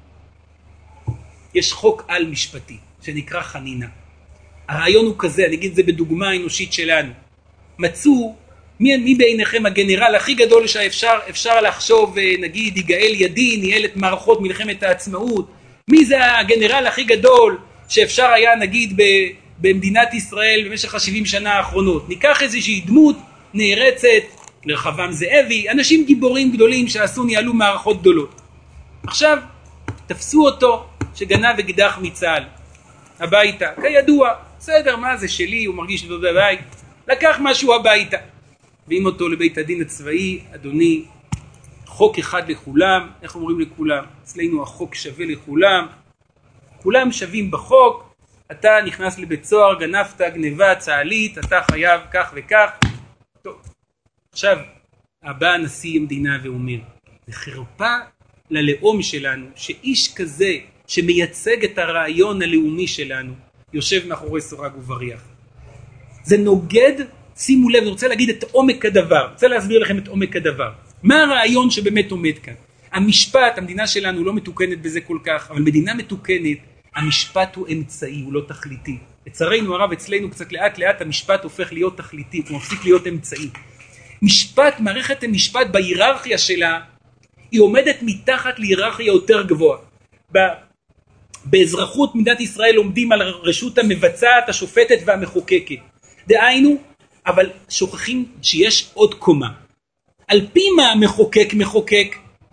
[SPEAKER 2] יש חוק על משפטי שנקרא חנינה. הרעיון הוא כזה, אני אגיד את זה בדוגמה האנושית שלנו. מצאו, מי, מי בעיניכם הגנרל הכי גדול שאפשר אפשר לחשוב, נגיד, יגאל ידין, ניהל את מערכות מלחמת העצמאות. מי זה הגנרל הכי גדול שאפשר היה, נגיד, ב, במדינת ישראל במשך ה-שבעים שנה האחרונות? ניקח איזושהי דמות נערצת, לרחבעם זאבי, אנשים גיבורים גדולים שעשו, ניהלו מערכות גדולות. עכשיו, תפסו אותו שגנב וגידח מצה"ל הביתה, כידוע, בסדר, מה זה שלי, הוא מרגיש אותו בבית, לקח משהו הביתה, הבאים אותו לבית הדין הצבאי, אדוני, חוק אחד לכולם, איך אומרים לכולם? אצלנו החוק שווה לכולם, כולם שווים בחוק, אתה נכנס לבית סוהר, גנבת, גנבה, צהלית, אתה חייב כך וכך. טוב, עכשיו, הבא הנשיא המדינה ואומר, זה חרפה ללאום שלנו, שאיש כזה שמייצג את הרעיון הלאומי שלנו, יושב מאחורי סורג ובריח. זה נוגד, שימו לב, אני רוצה להגיד את עומק הדבר, אני רוצה להסביר לכם את עומק הדבר. מה הרעיון שבאמת עומד כאן? המשפט, המדינה שלנו לא מתוקנת בזה כל כך, אבל מדינה מתוקנת, המשפט הוא אמצעי, הוא לא תכליתי. לצערנו הרב, אצלנו קצת לאט לאט המשפט הופך להיות תכליתי, הוא מפסיק להיות אמצעי. משפט, מערכת המשפט בהיררכיה שלה, היא עומדת מתחת להיררכיה יותר גבוהה. באזרחות מדינת ישראל עומדים על הרשות המבצעת, השופטת והמחוקקת. דהיינו, אבל שוכחים שיש עוד קומה. על פי מה המחוקק מחוקק?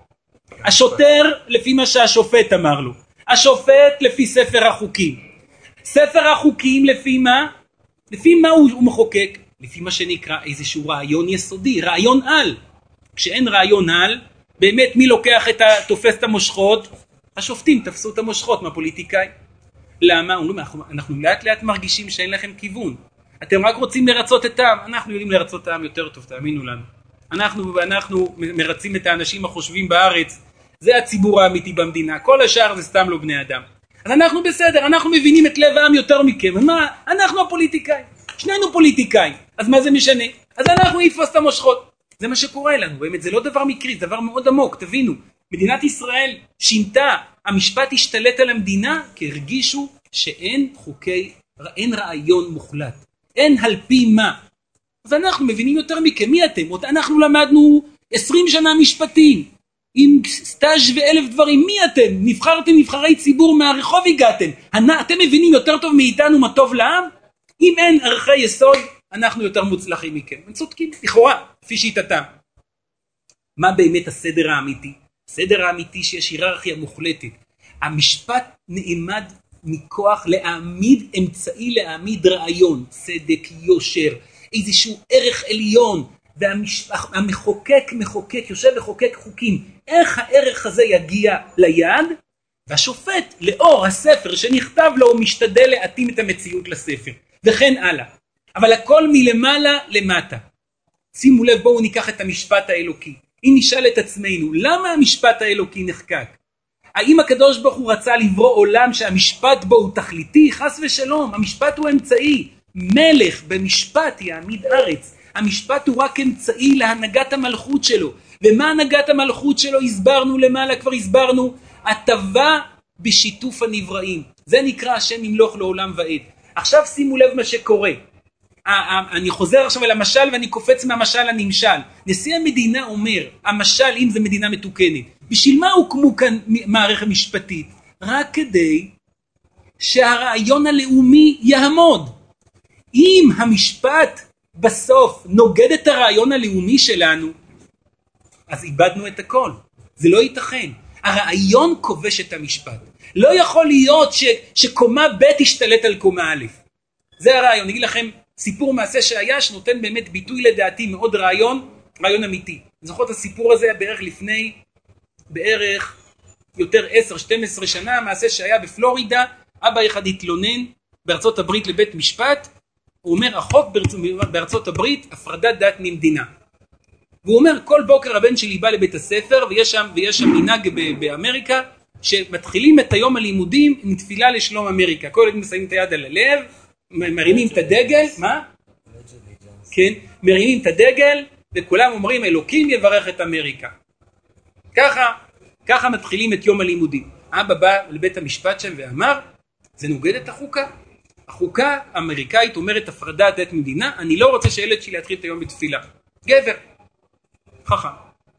[SPEAKER 2] השוטר לפי מה שהשופט אמר לו. השופט לפי ספר החוקים. ספר החוקים לפי מה? לפי מה הוא, הוא מחוקק? לפי מה שנקרא איזשהו רעיון יסודי, רעיון על. כשאין רעיון על, באמת מי לוקח את ה... תופס את המושכות? השופטים תפסו את המושכות מהפוליטיקאים. למה? אומרים, אנחנו, אנחנו לאט לאט מרגישים שאין לכם כיוון. אתם רק רוצים לרצות את העם. אנחנו יודעים לרצות את העם יותר טוב, תאמינו לנו. אנחנו ואנחנו מרצים את האנשים החושבים בארץ. זה הציבור האמיתי במדינה. כל השאר זה סתם לא בני אדם. אז אנחנו בסדר, אנחנו מבינים את לב העם יותר מכם. מה? אנחנו הפוליטיקאים. שנינו פוליטיקאים. אז מה זה משנה? אז אנחנו נתפוס את המושכות. זה מה שקורה לנו. באמת, זה לא דבר מקרי, זה דבר מאוד עמוק. תבינו, מדינת ישראל שינתה, המשפט השתלט על המדינה, כי הרגישו שאין חוקי, אין רעיון מוחלט. אין על פי מה. אז אנחנו מבינים יותר מכם. מי אתם? אנחנו למדנו עשרים שנה משפטים. עם סטאז' ואלף דברים. מי אתם? נבחרתם נבחרי ציבור מהרחוב הגעתם. אתם מבינים יותר טוב מאיתנו מה טוב לעם? אם אין ערכי יסוד, אנחנו יותר מוצלחים מכם. הם צודקים, לכאורה, לפי שיטתם. מה באמת הסדר האמיתי? הסדר האמיתי שיש היררכיה מוחלטת. המשפט נעמד מכוח להעמיד אמצעי, להעמיד רעיון, צדק, יושר, איזשהו ערך עליון, והמחוקק מחוקק, יושב וחוקק חוקים. איך הערך הזה יגיע ליד? והשופט, לאור הספר שנכתב לו, הוא משתדל להתאים את המציאות לספר. וכן הלאה. אבל הכל מלמעלה למטה. שימו לב, בואו ניקח את המשפט האלוקי. אם נשאל את עצמנו, למה המשפט האלוקי נחקק? האם הקדוש ברוך הוא רצה לברוא עולם שהמשפט בו הוא תכליתי? חס ושלום, המשפט הוא אמצעי. מלך במשפט יעמיד ארץ. המשפט הוא רק אמצעי להנהגת המלכות שלו. ומה הנהגת המלכות שלו? הסברנו למעלה, כבר הסברנו, הטבה בשיתוף הנבראים. זה נקרא השם ימלוך לעולם ועד. עכשיו שימו לב מה שקורה. אני חוזר עכשיו אל המשל ואני קופץ מהמשל לנמשל. נשיא המדינה אומר, המשל אם זה מדינה מתוקנת, בשביל מה הוקמו כאן מערכת משפטית? רק כדי שהרעיון הלאומי יעמוד. אם המשפט בסוף נוגד את הרעיון הלאומי שלנו, אז איבדנו את הכל. זה לא ייתכן. הרעיון כובש את המשפט. לא יכול להיות ש, שקומה ב' תשתלט על קומה א'. זה הרעיון. אני אגיד לכם סיפור מעשה שהיה שנותן באמת ביטוי לדעתי מאוד רעיון, רעיון אמיתי. אני זוכר את הסיפור הזה בערך לפני, בערך יותר עשר שתים עשרה שנה, מעשה שהיה בפלורידה, אבא אחד התלונן בארצות הברית לבית משפט, הוא אומר החוק בארצות הברית הפרדת דת ממדינה. והוא אומר כל בוקר הבן שלי בא לבית הספר ויש שם, ויש שם מנהג באמריקה שמתחילים את היום הלימודים עם תפילה לשלום אמריקה. כל ילדים שמים את היד על הלב, מרימים את הדגל, מה? כן, מרימים את הדגל וכולם אומרים אלוקים יברך את אמריקה. ככה, ככה מתחילים את יום הלימודים. אבא בא לבית המשפט שם ואמר, זה נוגד את החוקה. החוקה האמריקאית אומרת הפרדת דת מדינה, אני לא רוצה שילד שלי יתחיל את היום בתפילה. גבר. חכם.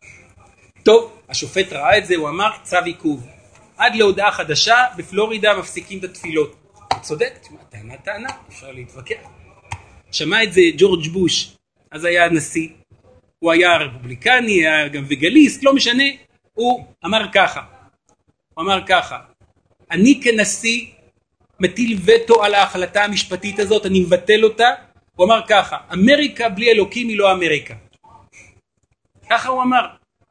[SPEAKER 2] טוב, השופט ראה את זה, הוא אמר צו עיכוב. עד להודעה חדשה, בפלורידה מפסיקים את התפילות. הוא צודק, טענה טענה, אפשר להתווכח. שמע את זה ג'ורג' בוש, אז היה הנשיא, הוא היה רפובליקני, היה גם וגליסט, לא משנה, הוא אמר ככה, הוא אמר ככה, אני כנשיא מטיל וטו על ההחלטה המשפטית הזאת, אני מבטל אותה, הוא אמר ככה, אמריקה בלי אלוקים היא לא אמריקה. ככה הוא אמר.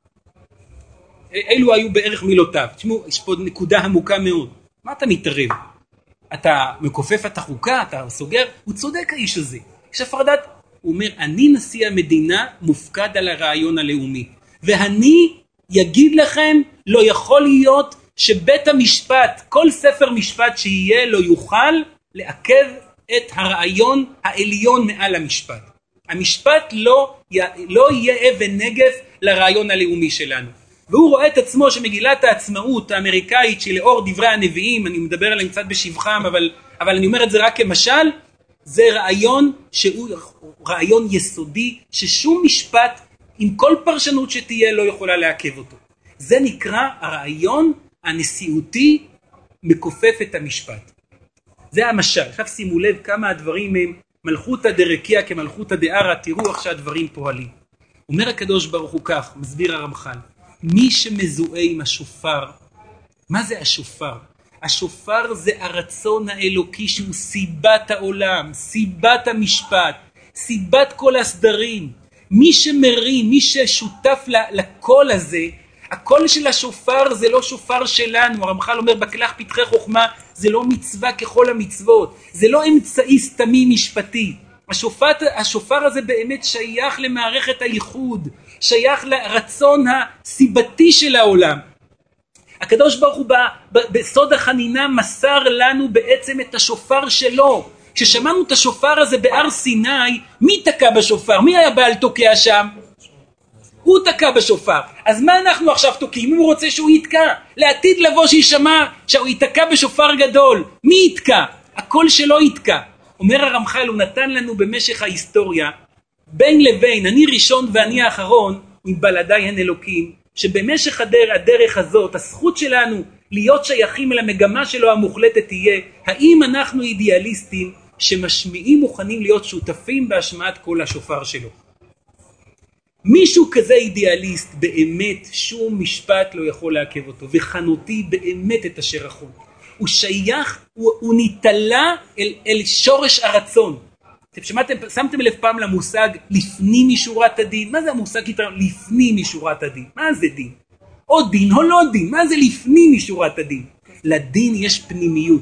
[SPEAKER 2] אלו היו בערך מילותיו. תשמעו, יש פה נקודה עמוקה מאוד. מה אתה מתערב? אתה מכופף את החוקה, אתה סוגר? הוא צודק האיש הזה. יש הפרדת. הוא אומר, אני נשיא המדינה מופקד על הרעיון הלאומי. ואני יגיד לכם, לא יכול להיות שבית המשפט, כל ספר משפט שיהיה, לא יוכל לעכב את הרעיון העליון מעל המשפט. המשפט לא, לא יהיה אבן נגף לרעיון הלאומי שלנו. והוא רואה את עצמו שמגילת העצמאות האמריקאית שלאור דברי הנביאים, אני מדבר עליהם קצת בשבחם, אבל, אבל אני אומר את זה רק כמשל, זה רעיון שהוא רעיון יסודי, ששום משפט עם כל פרשנות שתהיה לא יכולה לעכב אותו. זה נקרא הרעיון הנשיאותי מכופף את המשפט. זה המשל. עכשיו שימו לב כמה הדברים הם מלכותא דרקיע כמלכותא דערא, תראו איך שהדברים פועלים. אומר הקדוש ברוך הוא כך, מסביר הרמח"ל, מי שמזוהה עם השופר, מה זה השופר? השופר זה הרצון האלוקי שהוא סיבת העולם, סיבת המשפט, סיבת כל הסדרים. מי שמרים, מי ששותף לקול הזה, הקול של השופר זה לא שופר שלנו. הרמח"ל אומר בכרך פתחי חוכמה, זה לא מצווה ככל המצוות, זה לא אמצעי סתמי משפטי. השופר, השופר הזה באמת שייך למערכת הייחוד, שייך לרצון הסיבתי של העולם. הקדוש ברוך הוא ב, ב, בסוד החנינה מסר לנו בעצם את השופר שלו. כששמענו את השופר הזה בהר סיני, מי תקע בשופר? מי היה בעל תוקע שם? הוא תקע בשופר. אז מה אנחנו עכשיו תוקעים? אם הוא רוצה שהוא יתקע, לעתיד לבוא שישמע שהוא יתקע בשופר גדול, מי יתקע? הכל שלו יתקע. אומר הרמח"ל, הוא נתן לנו במשך ההיסטוריה, בין לבין, אני ראשון ואני האחרון, מבלעדיי הן אלוקים, שבמשך הדרך, הדרך הזאת, הזכות שלנו להיות שייכים אל המגמה שלו המוחלטת תהיה, האם אנחנו אידיאליסטים שמשמיעים מוכנים להיות שותפים בהשמעת כל השופר שלו. מישהו כזה אידיאליסט, באמת שום משפט לא יכול לעכב אותו, וחנותי באמת את אשר יכול. הוא שייך, הוא, הוא ניתלה אל, אל שורש הרצון. אתם שמעתם, שמתם לב פעם למושג לפנים משורת הדין? מה זה המושג לפנים משורת הדין? מה זה דין? או דין או לא דין? מה זה לפנים משורת הדין? לדין יש פנימיות.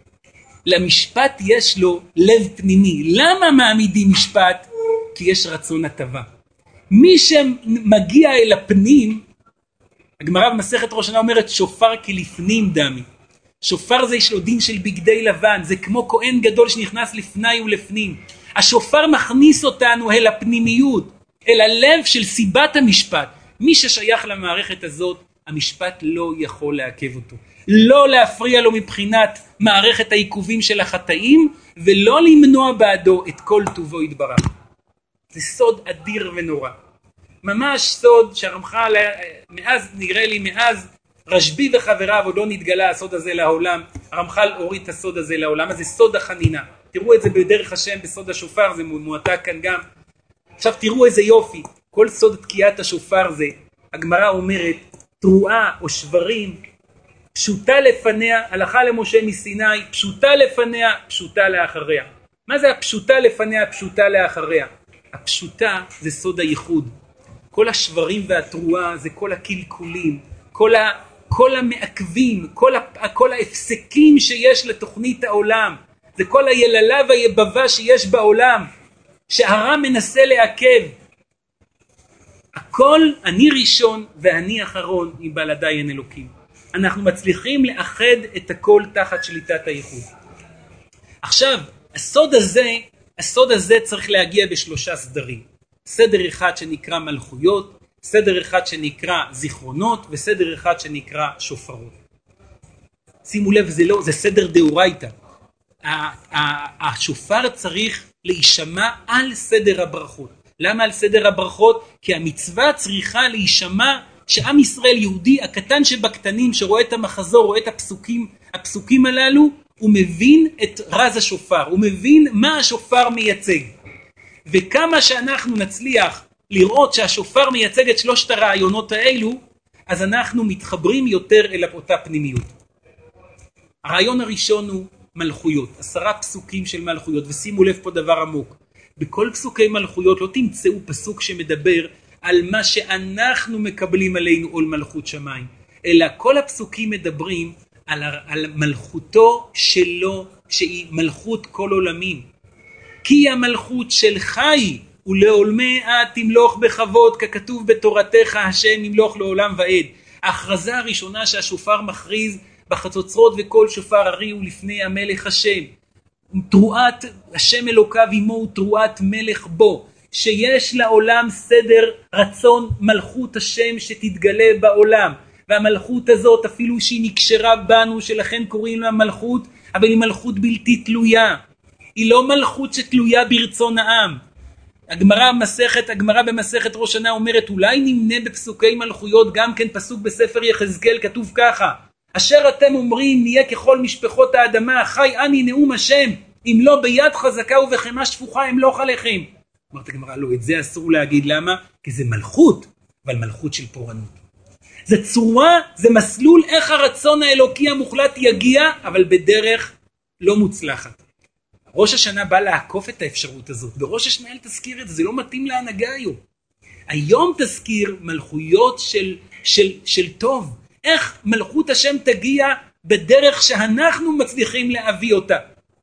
[SPEAKER 2] למשפט יש לו לב פנימי. למה מעמידים משפט? כי יש רצון הטבה. מי שמגיע אל הפנים, הגמרא במסכת ראש השנה אומרת שופר כלפנים דמי. שופר זה יש לו דין של בגדי לבן, זה כמו כהן גדול שנכנס לפני ולפנים. השופר מכניס אותנו אל הפנימיות, אל הלב של סיבת המשפט. מי ששייך למערכת הזאת, המשפט לא יכול לעכב אותו. לא להפריע לו מבחינת מערכת העיכובים של החטאים, ולא למנוע בעדו את כל טובו יתברך. זה סוד אדיר ונורא. ממש סוד שהרמח"ל, מאז, נראה לי מאז, רשב"י וחבריו עוד לא נתגלה הסוד הזה לעולם. הרמח"ל הוריד את הסוד הזה לעולם, אז זה סוד החנינה. תראו את זה בדרך השם בסוד השופר, זה מועתק כאן גם. עכשיו תראו איזה יופי, כל סוד תקיעת השופר זה, הגמרא אומרת, תרועה או שברים, פשוטה לפניה, הלכה למשה מסיני, פשוטה לפניה, פשוטה לאחריה. מה זה הפשוטה לפניה, פשוטה לאחריה? הפשוטה זה סוד הייחוד. כל השברים והתרועה זה כל הקלקולים, כל, ה, כל המעכבים, כל, ה, כל ההפסקים שיש לתוכנית העולם. זה כל היללה והיבבה שיש בעולם, שהרע מנסה לעכב. הכל אני ראשון ואני אחרון עם בלעדי אין אלוקים. אנחנו מצליחים לאחד את הכל תחת שליטת הייחוד. עכשיו, הסוד הזה, הסוד הזה צריך להגיע בשלושה סדרים. סדר אחד שנקרא מלכויות, סדר אחד שנקרא זיכרונות, וסדר אחד שנקרא שופרות. שימו לב, זה לא, זה סדר דאורייתא. השופר צריך להישמע על סדר הברכות. למה על סדר הברכות? כי המצווה צריכה להישמע שעם ישראל יהודי הקטן שבקטנים שרואה את המחזור, רואה את הפסוקים, הפסוקים הללו, הוא מבין את רז השופר, הוא מבין מה השופר מייצג. וכמה שאנחנו נצליח לראות שהשופר מייצג את שלושת הרעיונות האלו, אז אנחנו מתחברים יותר אל אותה פנימיות. הרעיון הראשון הוא מלכויות, עשרה פסוקים של מלכויות, ושימו לב פה דבר עמוק. בכל פסוקי מלכויות לא תמצאו פסוק שמדבר על מה שאנחנו מקבלים עלינו עול מלכות שמיים, אלא כל הפסוקים מדברים על, על מלכותו שלו, שהיא מלכות כל עולמים. כי המלכות שלך היא, ולעולמי עד תמלוך בכבוד, ככתוב בתורתך השם ימלוך לעולם ועד. ההכרזה הראשונה שהשופר מכריז בחצוצרות וכל שופר הריעו לפני המלך השם. תרועת השם אלוקיו עמו ותרועת מלך בו. שיש לעולם סדר רצון מלכות השם שתתגלה בעולם. והמלכות הזאת אפילו שהיא נקשרה בנו, שלכן קוראים לה מלכות, אבל היא מלכות בלתי תלויה. היא לא מלכות שתלויה ברצון העם. הגמרא במסכת, הגמרא במסכת ראש השנה אומרת, אולי נמנה בפסוקי מלכויות גם כן פסוק בספר יחזקאל, כתוב ככה, אשר אתם אומרים נהיה ככל משפחות האדמה, חי אני נאום השם, אם לא ביד חזקה ובחמה שפוכה אמלוך עליכם. אמרת הגמרא, לא, את זה אסור להגיד, למה? כי זה מלכות, אבל מלכות של פורענות. זה צורה, זה מסלול איך הרצון האלוקי המוחלט יגיע, אבל בדרך לא מוצלחת. ראש השנה בא לעקוף את האפשרות הזאת. בראש השנה אל תזכיר את זה, זה לא מתאים להנהגה היום. היום תזכיר מלכויות של, של, של טוב. איך מלכות השם תגיע בדרך שאנחנו מצליחים להביא אותה.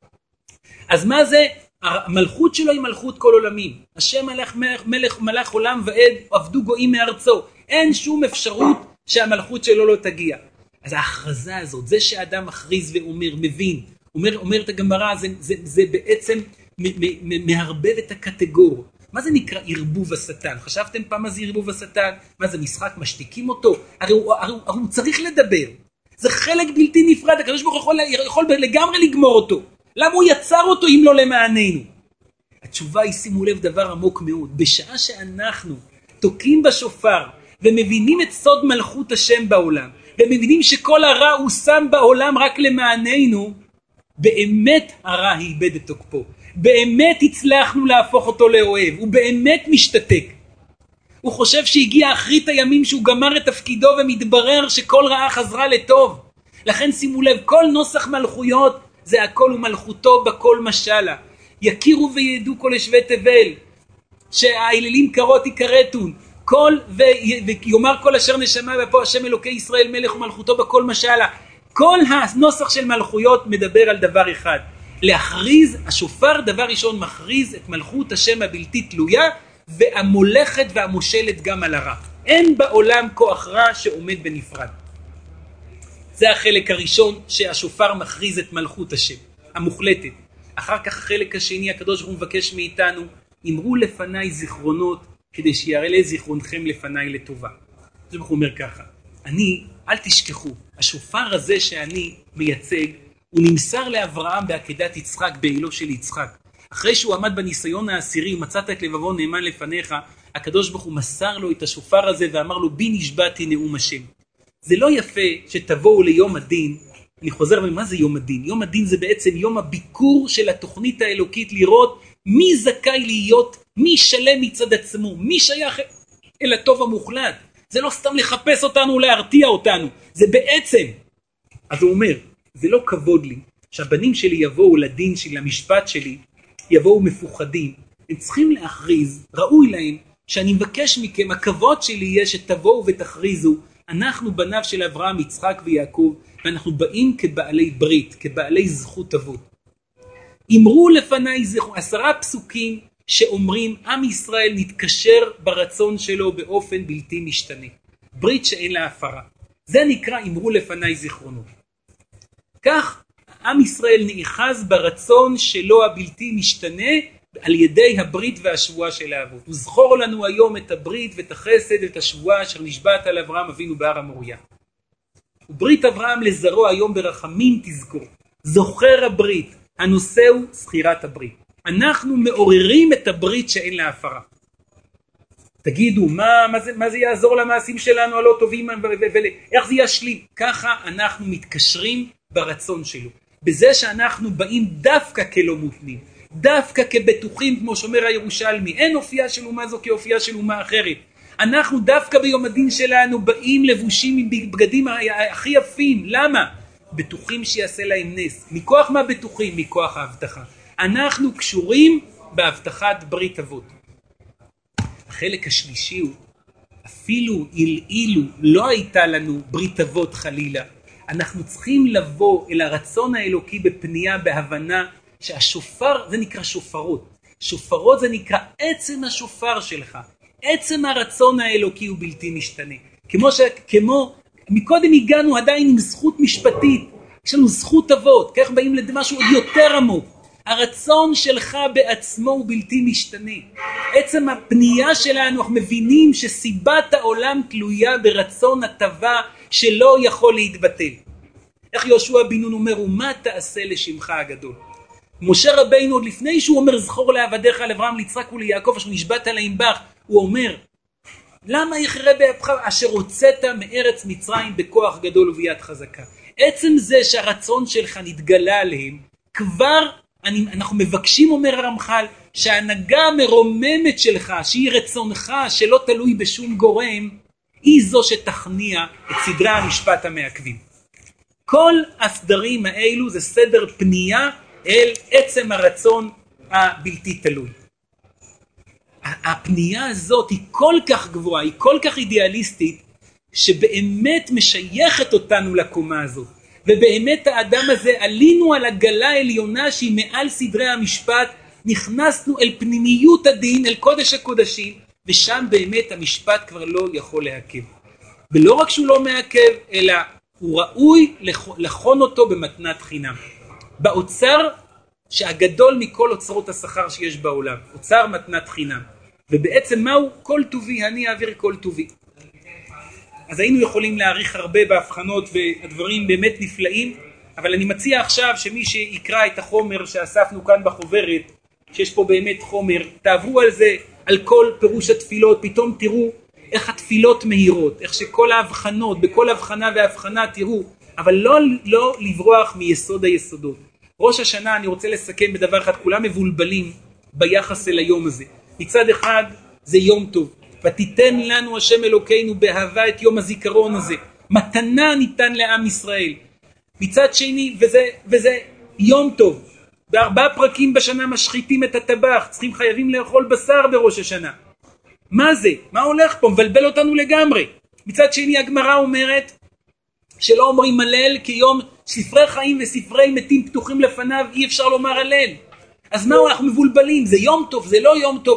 [SPEAKER 2] אז מה זה? המלכות שלו היא מלכות כל עולמים. השם מלך, מלך, מלך, מלך עולם ועד, עבדו גויים מארצו. אין שום אפשרות שהמלכות שלו לא תגיע. אז ההכרזה הזאת, זה שאדם מכריז ואומר, מבין, אומר, אומר את הגמרא, זה, זה, זה בעצם מהרבב את הקטגור. מה זה נקרא ערבוב השטן? חשבתם פעם מה זה ערבוב השטן? מה זה משחק? משתיקים אותו? הרי הוא, הרי, הרי הוא צריך לדבר. זה חלק בלתי נפרד, הקדוש ברוך הוא יכול, יכול לגמרי לגמור אותו. למה הוא יצר אותו אם לא למעננו? התשובה היא, שימו לב דבר עמוק מאוד. בשעה שאנחנו תוקעים בשופר ומבינים את סוד מלכות השם בעולם, ומבינים שכל הרע הוא שם בעולם רק למעננו, באמת הרע איבד את תוקפו. באמת הצלחנו להפוך אותו לאוהב. הוא באמת משתתק. הוא חושב שהגיע אחרית הימים שהוא גמר את תפקידו ומתברר שכל רעה חזרה לטוב. לכן שימו לב, כל נוסח מלכויות זה הכל ומלכותו בכל משלה. יכירו וידעו כל יושבי תבל, שהאלילים קרות יקרתון. כל ו... ויאמר כל אשר נשמה ופה השם אלוקי ישראל מלך ומלכותו בכל משלה. כל הנוסח של מלכויות מדבר על דבר אחד. להכריז, השופר דבר ראשון מכריז את מלכות השם הבלתי תלויה, והמולכת והמושלת גם על הרע. אין בעולם כוח רע שעומד בנפרד. זה החלק הראשון שהשופר מכריז את מלכות השם, המוחלטת. אחר כך החלק השני, הקדוש ברוך הוא מבקש מאיתנו, אמרו לפניי זיכרונות, כדי שיראה זיכרונכם לפניי לטובה. הקדוש ברוך הוא אומר ככה, אני, אל תשכחו, השופר הזה שאני מייצג, הוא נמסר לאברהם בעקדת יצחק, בעילו של יצחק. אחרי שהוא עמד בניסיון העשירי, ומצאת את לבבו נאמן לפניך, הקדוש ברוך הוא מסר לו את השופר הזה, ואמר לו, בי נשבעתי נאום השם. זה לא יפה שתבואו ליום הדין, אני חוזר ומה זה יום הדין? יום הדין זה בעצם יום הביקור של התוכנית האלוקית, לראות מי זכאי להיות, מי שלם מצד עצמו, מי שייך אל הטוב המוחלט. זה לא סתם לחפש אותנו, להרתיע אותנו, זה בעצם. אז הוא אומר, זה לא כבוד לי, שהבנים שלי יבואו לדין שלי, למשפט שלי, יבואו מפוחדים. הם צריכים להכריז, ראוי להם, שאני מבקש מכם, הכבוד שלי יהיה שתבואו ותכריזו, אנחנו בניו של אברהם, יצחק ויעקב, ואנחנו באים כבעלי ברית, כבעלי זכות אבות. אמרו לפניי זכרו, עשרה פסוקים שאומרים, עם ישראל נתקשר ברצון שלו באופן בלתי משתנה. ברית שאין לה הפרה. זה נקרא אמרו לפניי זיכרונות. כך עם ישראל נאחז ברצון שלו הבלתי משתנה, על ידי הברית והשבועה של האבות. וזכור לנו היום את הברית ואת החסד ואת השבועה אשר נשבעת על אברהם אבינו בהר המוריה. וברית אברהם לזרוע היום ברחמים תזכור. זוכר הברית, הנושא הוא זכירת הברית. אנחנו מעוררים את הברית שאין לה הפרה. תגידו, מה, מה, זה, מה זה יעזור למעשים שלנו הלא טובים, איך זה ישלים? ככה אנחנו מתקשרים ברצון שלו. בזה שאנחנו באים דווקא כלא מותנים. דווקא כבטוחים, כמו שאומר הירושלמי, אין אופייה של אומה זו כאופייה של אומה אחרת. אנחנו דווקא ביום הדין שלנו באים לבושים עם בגדים הכי יפים. למה? בטוחים שיעשה להם נס. מכוח מה בטוחים? מכוח ההבטחה. אנחנו קשורים בהבטחת ברית אבות. החלק השלישי הוא, אפילו אילו לא הייתה לנו ברית אבות חלילה, אנחנו צריכים לבוא אל הרצון האלוקי בפנייה, בהבנה, שהשופר, זה נקרא שופרות. שופרות זה נקרא עצם השופר שלך. עצם הרצון האלוקי הוא בלתי משתנה. כמו ש... כמו... מקודם הגענו עדיין עם זכות משפטית. יש לנו זכות אבות. כך באים למשהו עוד יותר עמוק. הרצון שלך בעצמו הוא בלתי משתנה. עצם הפנייה שלנו, אנחנו מבינים שסיבת העולם תלויה ברצון הטבה שלא יכול להתבטל. איך יהושע בן נון אומר, ומה תעשה לשמך הגדול? משה רבינו עוד לפני שהוא אומר זכור לעבדיך לאברהם ליצחק וליעקב אשר נשבעת להם בך, הוא אומר למה יכרה באפך אשר הוצאת מארץ מצרים בכוח גדול וביד חזקה. עצם זה שהרצון שלך נתגלה עליהם, כבר אני, אנחנו מבקשים, אומר הרמח"ל, שההנהגה המרוממת שלך, שהיא רצונך שלא תלוי בשום גורם, היא זו שתכניע את סדרי המשפט המעכבים. כל הסדרים האלו זה סדר פנייה אל עצם הרצון הבלתי תלוי. הפנייה הזאת היא כל כך גבוהה, היא כל כך אידיאליסטית, שבאמת משייכת אותנו לקומה הזאת. ובאמת האדם הזה, עלינו על הגלה העליונה שהיא מעל סדרי המשפט, נכנסנו אל פנימיות הדין, אל קודש הקודשים, ושם באמת המשפט כבר לא יכול להעכב. ולא רק שהוא לא מעכב, אלא הוא ראוי לכון אותו במתנת חינם. באוצר שהגדול מכל אוצרות השכר שיש בעולם, אוצר מתנת חינם. ובעצם מהו? כל טובי, אני אעביר כל טובי. אז היינו יכולים להעריך הרבה בהבחנות והדברים באמת נפלאים, אבל אני מציע עכשיו שמי שיקרא את החומר שאספנו כאן בחוברת, שיש פה באמת חומר, תעברו על זה, על כל פירוש התפילות, פתאום תראו איך התפילות מהירות, איך שכל ההבחנות, בכל הבחנה והבחנה תראו, אבל לא, לא לברוח מיסוד היסודות. ראש השנה אני רוצה לסכם בדבר אחד, כולם מבולבלים ביחס אל היום הזה. מצד אחד זה יום טוב, ותיתן לנו השם אלוקינו באהבה את יום הזיכרון הזה, מתנה ניתן לעם ישראל. מצד שני, וזה, וזה יום טוב, בארבעה פרקים בשנה משחיתים את הטבח, צריכים חייבים לאכול בשר בראש השנה. מה זה? מה הולך פה? מבלבל אותנו לגמרי. מצד שני הגמרא אומרת שלא אומרים הלל כי יום ספרי חיים וספרי מתים פתוחים לפניו, אי אפשר לומר הלל. אז מה אנחנו מבולבלים? זה יום טוב, זה לא יום טוב.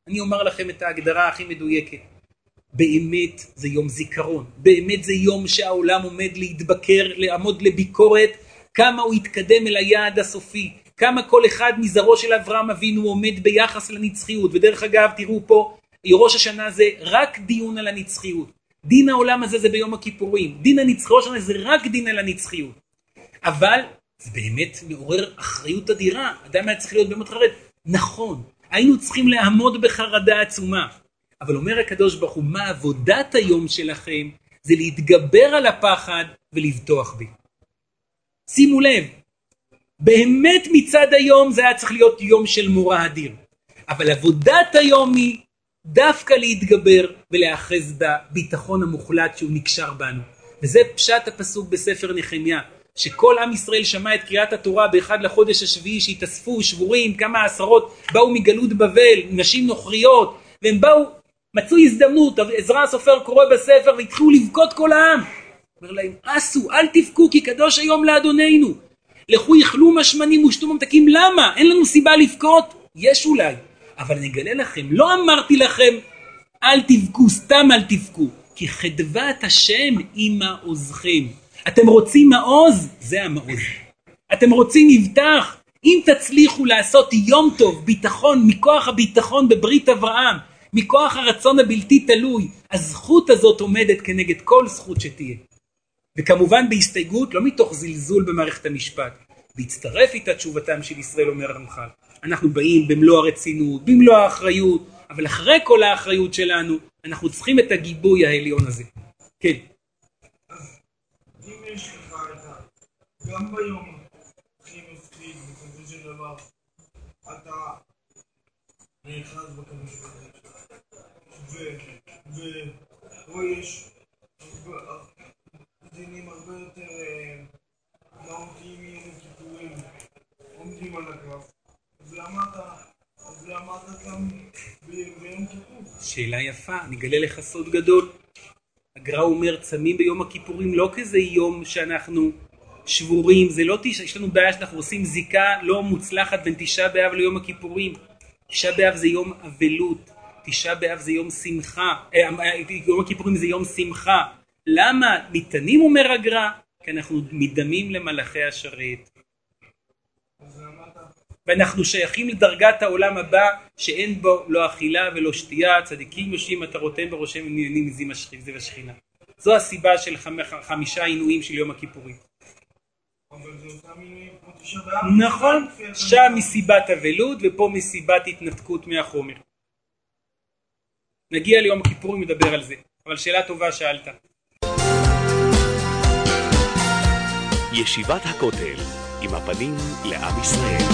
[SPEAKER 2] אני אומר לכם את ההגדרה הכי מדויקת. באמת זה יום זיכרון, באמת זה יום שהעולם עומד להתבקר, לעמוד לביקורת, כמה הוא יתקדם אל היעד הסופי, כמה כל אחד מזרעו של אברהם אבינו עומד ביחס לנצחיות. ודרך אגב, תראו פה, ראש השנה זה רק דיון על הנצחיות. דין העולם הזה זה ביום הכיפורים, דין הנצחיות שלנו זה רק דין על הנצחיות. אבל זה באמת מעורר אחריות אדירה, אדם היה צריך להיות באמת חרד. נכון, היינו צריכים לעמוד בחרדה עצומה. אבל אומר הקדוש ברוך הוא, מה עבודת היום שלכם? זה להתגבר על הפחד ולבטוח בי. שימו לב, באמת מצד היום זה היה צריך להיות יום של מורא אדיר. אבל עבודת היום היא דווקא להתגבר ולאחז בביטחון המוחלט שהוא נקשר בנו. וזה פשט הפסוק בספר נחמיה, שכל עם ישראל שמע את קריאת התורה באחד לחודש השביעי, שהתאספו שבורים, כמה עשרות באו מגלות בבל, נשים נוכריות, והם באו, מצאו הזדמנות, עזרא הסופר קורא בספר והתחילו לבכות כל העם. אומר להם, עשו, אל תבכו כי קדוש היום לאדוננו. לכו יאכלו משמנים ושתו ממתקים. למה? אין לנו סיבה לבכות? יש אולי. אבל אני אגלה לכם, לא אמרתי לכם, אל תבכו, סתם אל תבכו. כי חדבת השם היא מעוזכם. אתם רוצים מעוז? זה המעוז. אתם רוצים מבטח? אם תצליחו לעשות יום טוב, ביטחון, מכוח הביטחון בברית אברהם, מכוח הרצון הבלתי תלוי, הזכות הזאת עומדת כנגד כל זכות שתהיה. וכמובן בהסתייגות, לא מתוך זלזול במערכת המשפט, והצטרף איתה תשובתם של ישראל, אומר הרמח"ל. אנחנו באים במלוא הרצינות, במלוא האחריות, אבל אחרי כל האחריות שלנו, אנחנו צריכים את הגיבוי העליון הזה. כן.
[SPEAKER 5] אם יש לך את ה... גם ביום הכי מפחיד, בסופו של דבר, אתה נאחז בקדוש ברוך הוא, ופה יש דינים הרבה יותר מהותיים מיום הכיפורים, עומדים על הקרב. אז למה אתה, אז למה אתה גם ביום כיפור?
[SPEAKER 2] שאלה יפה, אני אגלה לך סוד גדול. הגר"א אומר, צמים ביום הכיפורים לא כזה יום שאנחנו שבורים, זה לא תשעה, יש לנו בעיה שאנחנו עושים זיקה לא מוצלחת בין תשעה באב ליום הכיפורים. תשעה באב זה יום אבלות, תשעה באב זה יום שמחה, יום הכיפורים זה יום שמחה. למה ניתנים, אומר הגר"א? כי אנחנו מדמים למלאכי השרת. ואנחנו שייכים לדרגת העולם הבא שאין בו לא אכילה ולא שתייה, צדיקים יושבים מטרותיהם בראשם ונהנים מזיו השכינה. זו הסיבה של חמישה עינויים של יום הכיפורים. נכון, שם מסיבת אבלות ופה מסיבת התנתקות מהחומר. נגיע ליום הכיפורים לדבר על זה, אבל שאלה טובה שאלת.
[SPEAKER 1] ישיבת הכותל עם הפנים לעם ישראל.